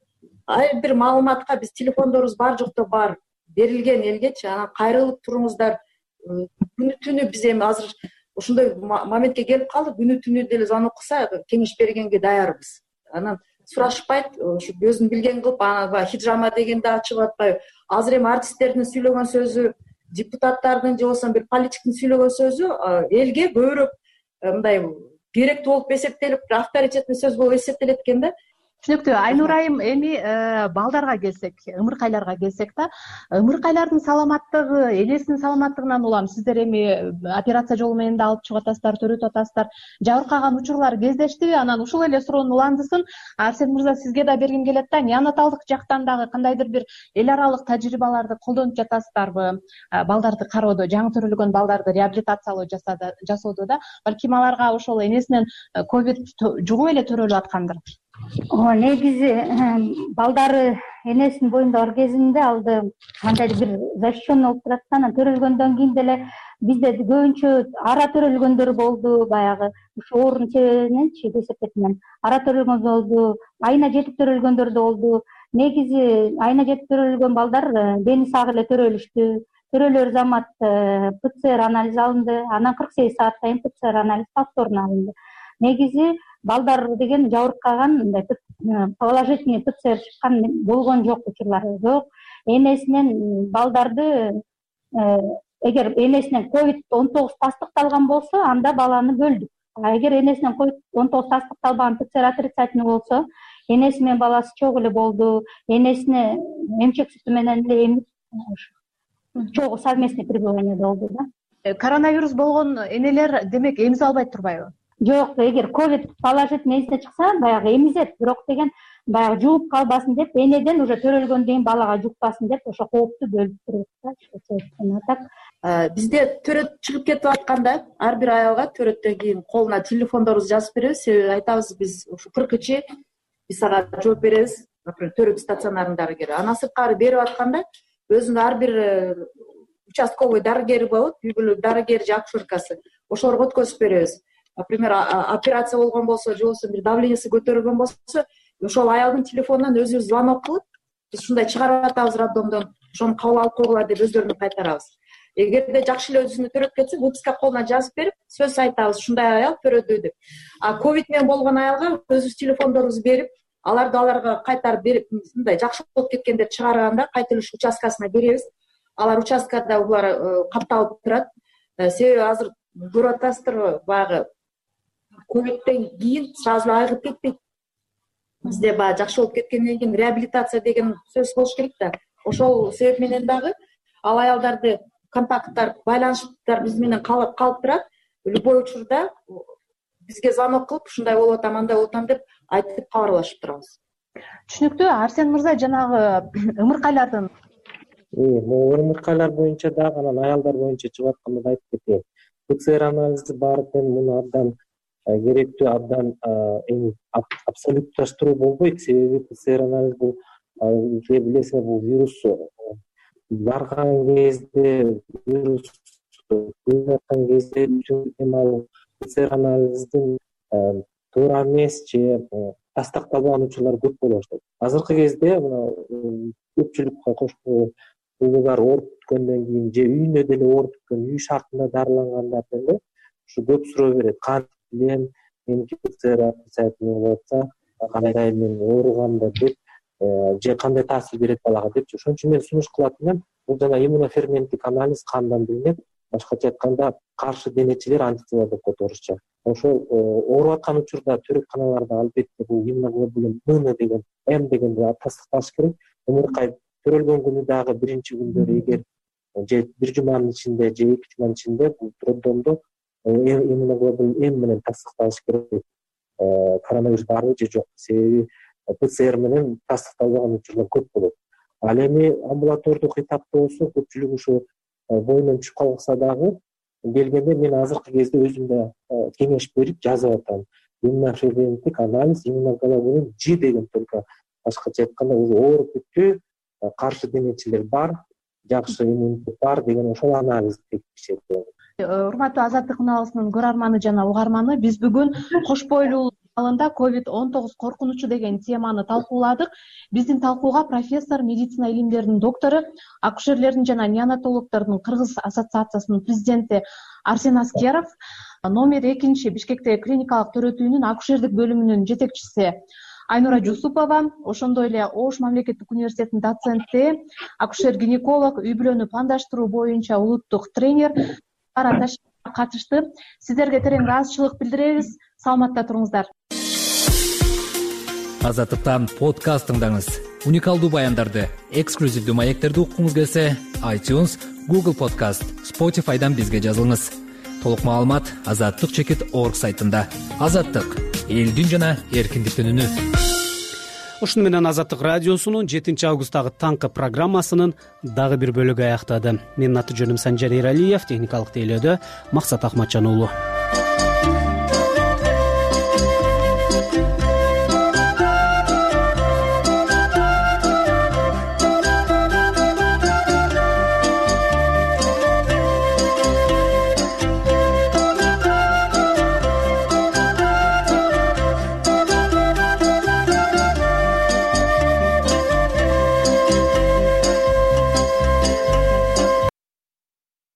Speaker 7: Ар бир маалыматка биз телефондорубуз бар жокто бар берилген элгечи, анан кайрылып туруңуздар. Күнү түнү биз эми азыр ошондой моментке келип калдык, күнү түнү деле звонок кылса кеңеш бергенге даярбыз. Анан сурашпайт, ушу өзүн билген кылып, анан хиджама дегенди ачып атпайбы. Азыр эми артисттердин сүйлөгөн сөзү, депутаттардын же болбосо бир политиктин сүйлөгөн сөзү элге көбүрөөк мындай керектүү болуп эсептелип, авторитетный сөз болуп эсептелет экен да.
Speaker 5: Түшүнүктүү. Айнур айым, эми балдарга келсек, ымыркайларга келсек да, ымыркайлардын саламаттыгы, энесинин саламаттыгынан улам сиздер эми операция жолу менен да алып чыгып атасыздар, төрөтүп атасыздар. Жабыркаган учурлар кездештиби? Анан ушул эле суроонун уландысын Арсен мырза сизге да бергим келет да. Неонаталдык жактан дагы кандайдыр бир эл аралык тажрыйбаларды колдонуп жатасыздарбы? Балдарды кароодо, жаңы төрөлгөн балдарды реабилитациялоо жасоодо да, балким аларга ошол энесинен ковид жугуп эле төрөлүп аткандыр.
Speaker 23: Негизи балдары энесинин боюнда бар кезинде алды кандайдыр бир защищенный болуп турат да, анан төрөлгөндөн кийин деле бизде көбүнчө ара төрөлгөндөр болду, баягы ушу оорунун себебиненчи кесепетинен ара төрөлгөн болду, айына жетип төрөлгөндөр да болду. Негизи айына жетип төрөлгөн балдар дени сак эле төрөлүштү. Төрөлөр замат ПЦР анализ алынды, анан 48 саатка кийин ПЦР анализ повторно алынды. Негизи балдар деген жабыркаган мындай положительный ПЦР чыккан болгон жок, учурлары жок. Энесинен балдарды эгер энесинен COVID-19 тастыкталган болсо, анда баланы бөлдүк. Эгер энесинен COVID-19 тастыкталбаган ПЦР отрицательный болсо, энеси менен баласы чогуу эле болду. Энесине эмчек сүтү менен эле эмип чогуу совместный пребывание болду да.
Speaker 5: Коронавирус болгон энелер демек эмизе албайт турбайбы?
Speaker 23: Жок, эгер ковид положительный эсине чыкса, баягы эмизет, бирок деген баягы жугуп калбасын деп, энеден уже төрөлгөндөн кийин балага жукпасын деп ошо коопту бөлүп турат да. Так
Speaker 7: бизде төрөт чыгып кетип атканда ар бир аялга төрөттөн кийин колуна телефондорубузду жазып беребиз, себеби айтабыз биз ушу 40-чы биз ага жооп беребиз, төрөт стационарынын дарыгери. Анан сырткары берип атканда өзүнүн ар бир участковый дарыгери болот, үй бүлө дарыгери же акушеркасы, ошолорго өткөзүп беребиз. Например, операция болгон болсо, же болбосо бир давлениеси көтөрүлгөн болсо, ошол аялдын телефонунан өзүбүз звонок кылып, биз ушундай чыгарып атабыз роддомдон, ошону кабыл алып койгула деп өздөрүнө кайтарабыз. Эгерде жакшы эле өзүнө төрөп кетсе, выписка колуна жазып берип, сөз айтабыз, ушундай аял төрөдү деп. Ковид менен болгон аялга өзүбүз телефондорубузду берип, аларга кайтарып берип, мындай жакшы болуп кеткендерди чыгарганда кайта эле ушу участкасына беребиз. Алар участкада булар катталып турат. Себеби азыр көрүп атасыздарбы, баягы ковидтен кийин сразу айыгып кетпейт. Бизде баягы жакшы болуп кеткенден кийин реабилитация деген сөз болуш керек да. Ошол себеп менен дагы ал аялдарды контакттар, байланыштар биз менен калып турат. Любой учурда бизге звонок кылып, ушундай болуп атам, андай болуп атам деп айтып кабарлашып турабыз.
Speaker 5: Түшүнүктүү. Арсен мырза, жанагы ымыркайлардын
Speaker 22: ымыркайлар боюнча дагы анан аялдар боюнча чыгып атканда айтып кетейин. ПЦР анализи бар экен, муну абдан керектүү, абдан эми абсолютташтыруу болбойт. Себеби ПЦР анализ бул билесиңер, бул вирус барган кезде, вирус көбөйгөн кезде эми ПЦР анализдин туура эмес же тастыкталбаган учурлар көп боло баштайт. Азыркы кезде мына көпчүлүк кошко улуулар ооруп бүткөндөн кийин же үйүндө деле ооруп бүткөн, үй шартында дарылангандардан да ушу көп суроо берет. Кантип билем, меники ПЦР отрицательный болуп атса, кандай мен ооругам да деп, же кандай таасир берет балага депчи. Ошон үчүн мен сунуш кылат элем, бул жана иммуноферменттик анализ кандан билинет. Башкача айтканда, каршы денечилер антитела деп коет орусча. Ошол ооруп аткан учурда төрөтканаларда албетте бул иммуноглобулин М деген, М дегенди тастыкталыш керек. Ымыркай төрөлгөн күнү дагы биринчи күндөрү эгер же бир жуманын ичинде же 2 жуманын ичинде бул роддомдо иммуноглобулин М менен тастыкталыш керек. Коронавирус барбы же жок. Себеби ПЦР менен тастыкталбаган учурлар көп болот. Ал эми амбулатордук этапта болсо көпчүлүк ушу боюнан түшүп калса дагы келгенде мен азыркы кезде өзүм да кеңеш берип жазып атам. Иммуноферменттик анализ, иммуноглобулин G деген только башкача айтканда уже ооруп бүттү, каршы денечилер бар, жакшы иммунитет бар деген ошол анализди текшерет.
Speaker 5: Урматтуу Азаттык күналыгынын көрөрманы жана угарманы, биз бүгүн кош бойлуулук залында COVID-19 коркунучу деген теманы талкууладык. Биздин талкууга профессор, медицина илимдеринин доктору, акушерлердин жана неонатологдордун Кыргыз ассоциациясынын президенти Арсен Аскеров, номер 2 Бишкектеги клиникалык төрөтүүнүн акушердик бөлүмүнүн жетекчиси Айнура Жусупова, ошондой эле Ош мамлекеттик университетинин доценти, акушер-гинеколог, үй бүлөнү пландаштыруу боюнча улуттук тренер катышты. Сиздерге терең ыраазычылык билдиребиз. Саламатта туруңуздар.
Speaker 8: Азаттыктан подкаст тыңдаңыз. Уникалдуу баяндарды, эксклюзивдүү маектерди уккуңуз келсе, iTunes, Google Podcast, Spotify'дан бизге жазылыңыз. Толук маалымат azatlyk.org сайтында. Азаттык — элдин жана эркиндиктин үнү.
Speaker 1: Ушуну менен Азаттык радиосунун 7 августтагы таңкы программасынын дагы бир бөлүгү аяктады. Менин аты жөнүм Санжар Эралиев, техникалык тейлөөдө Максат Ахматжан уулу.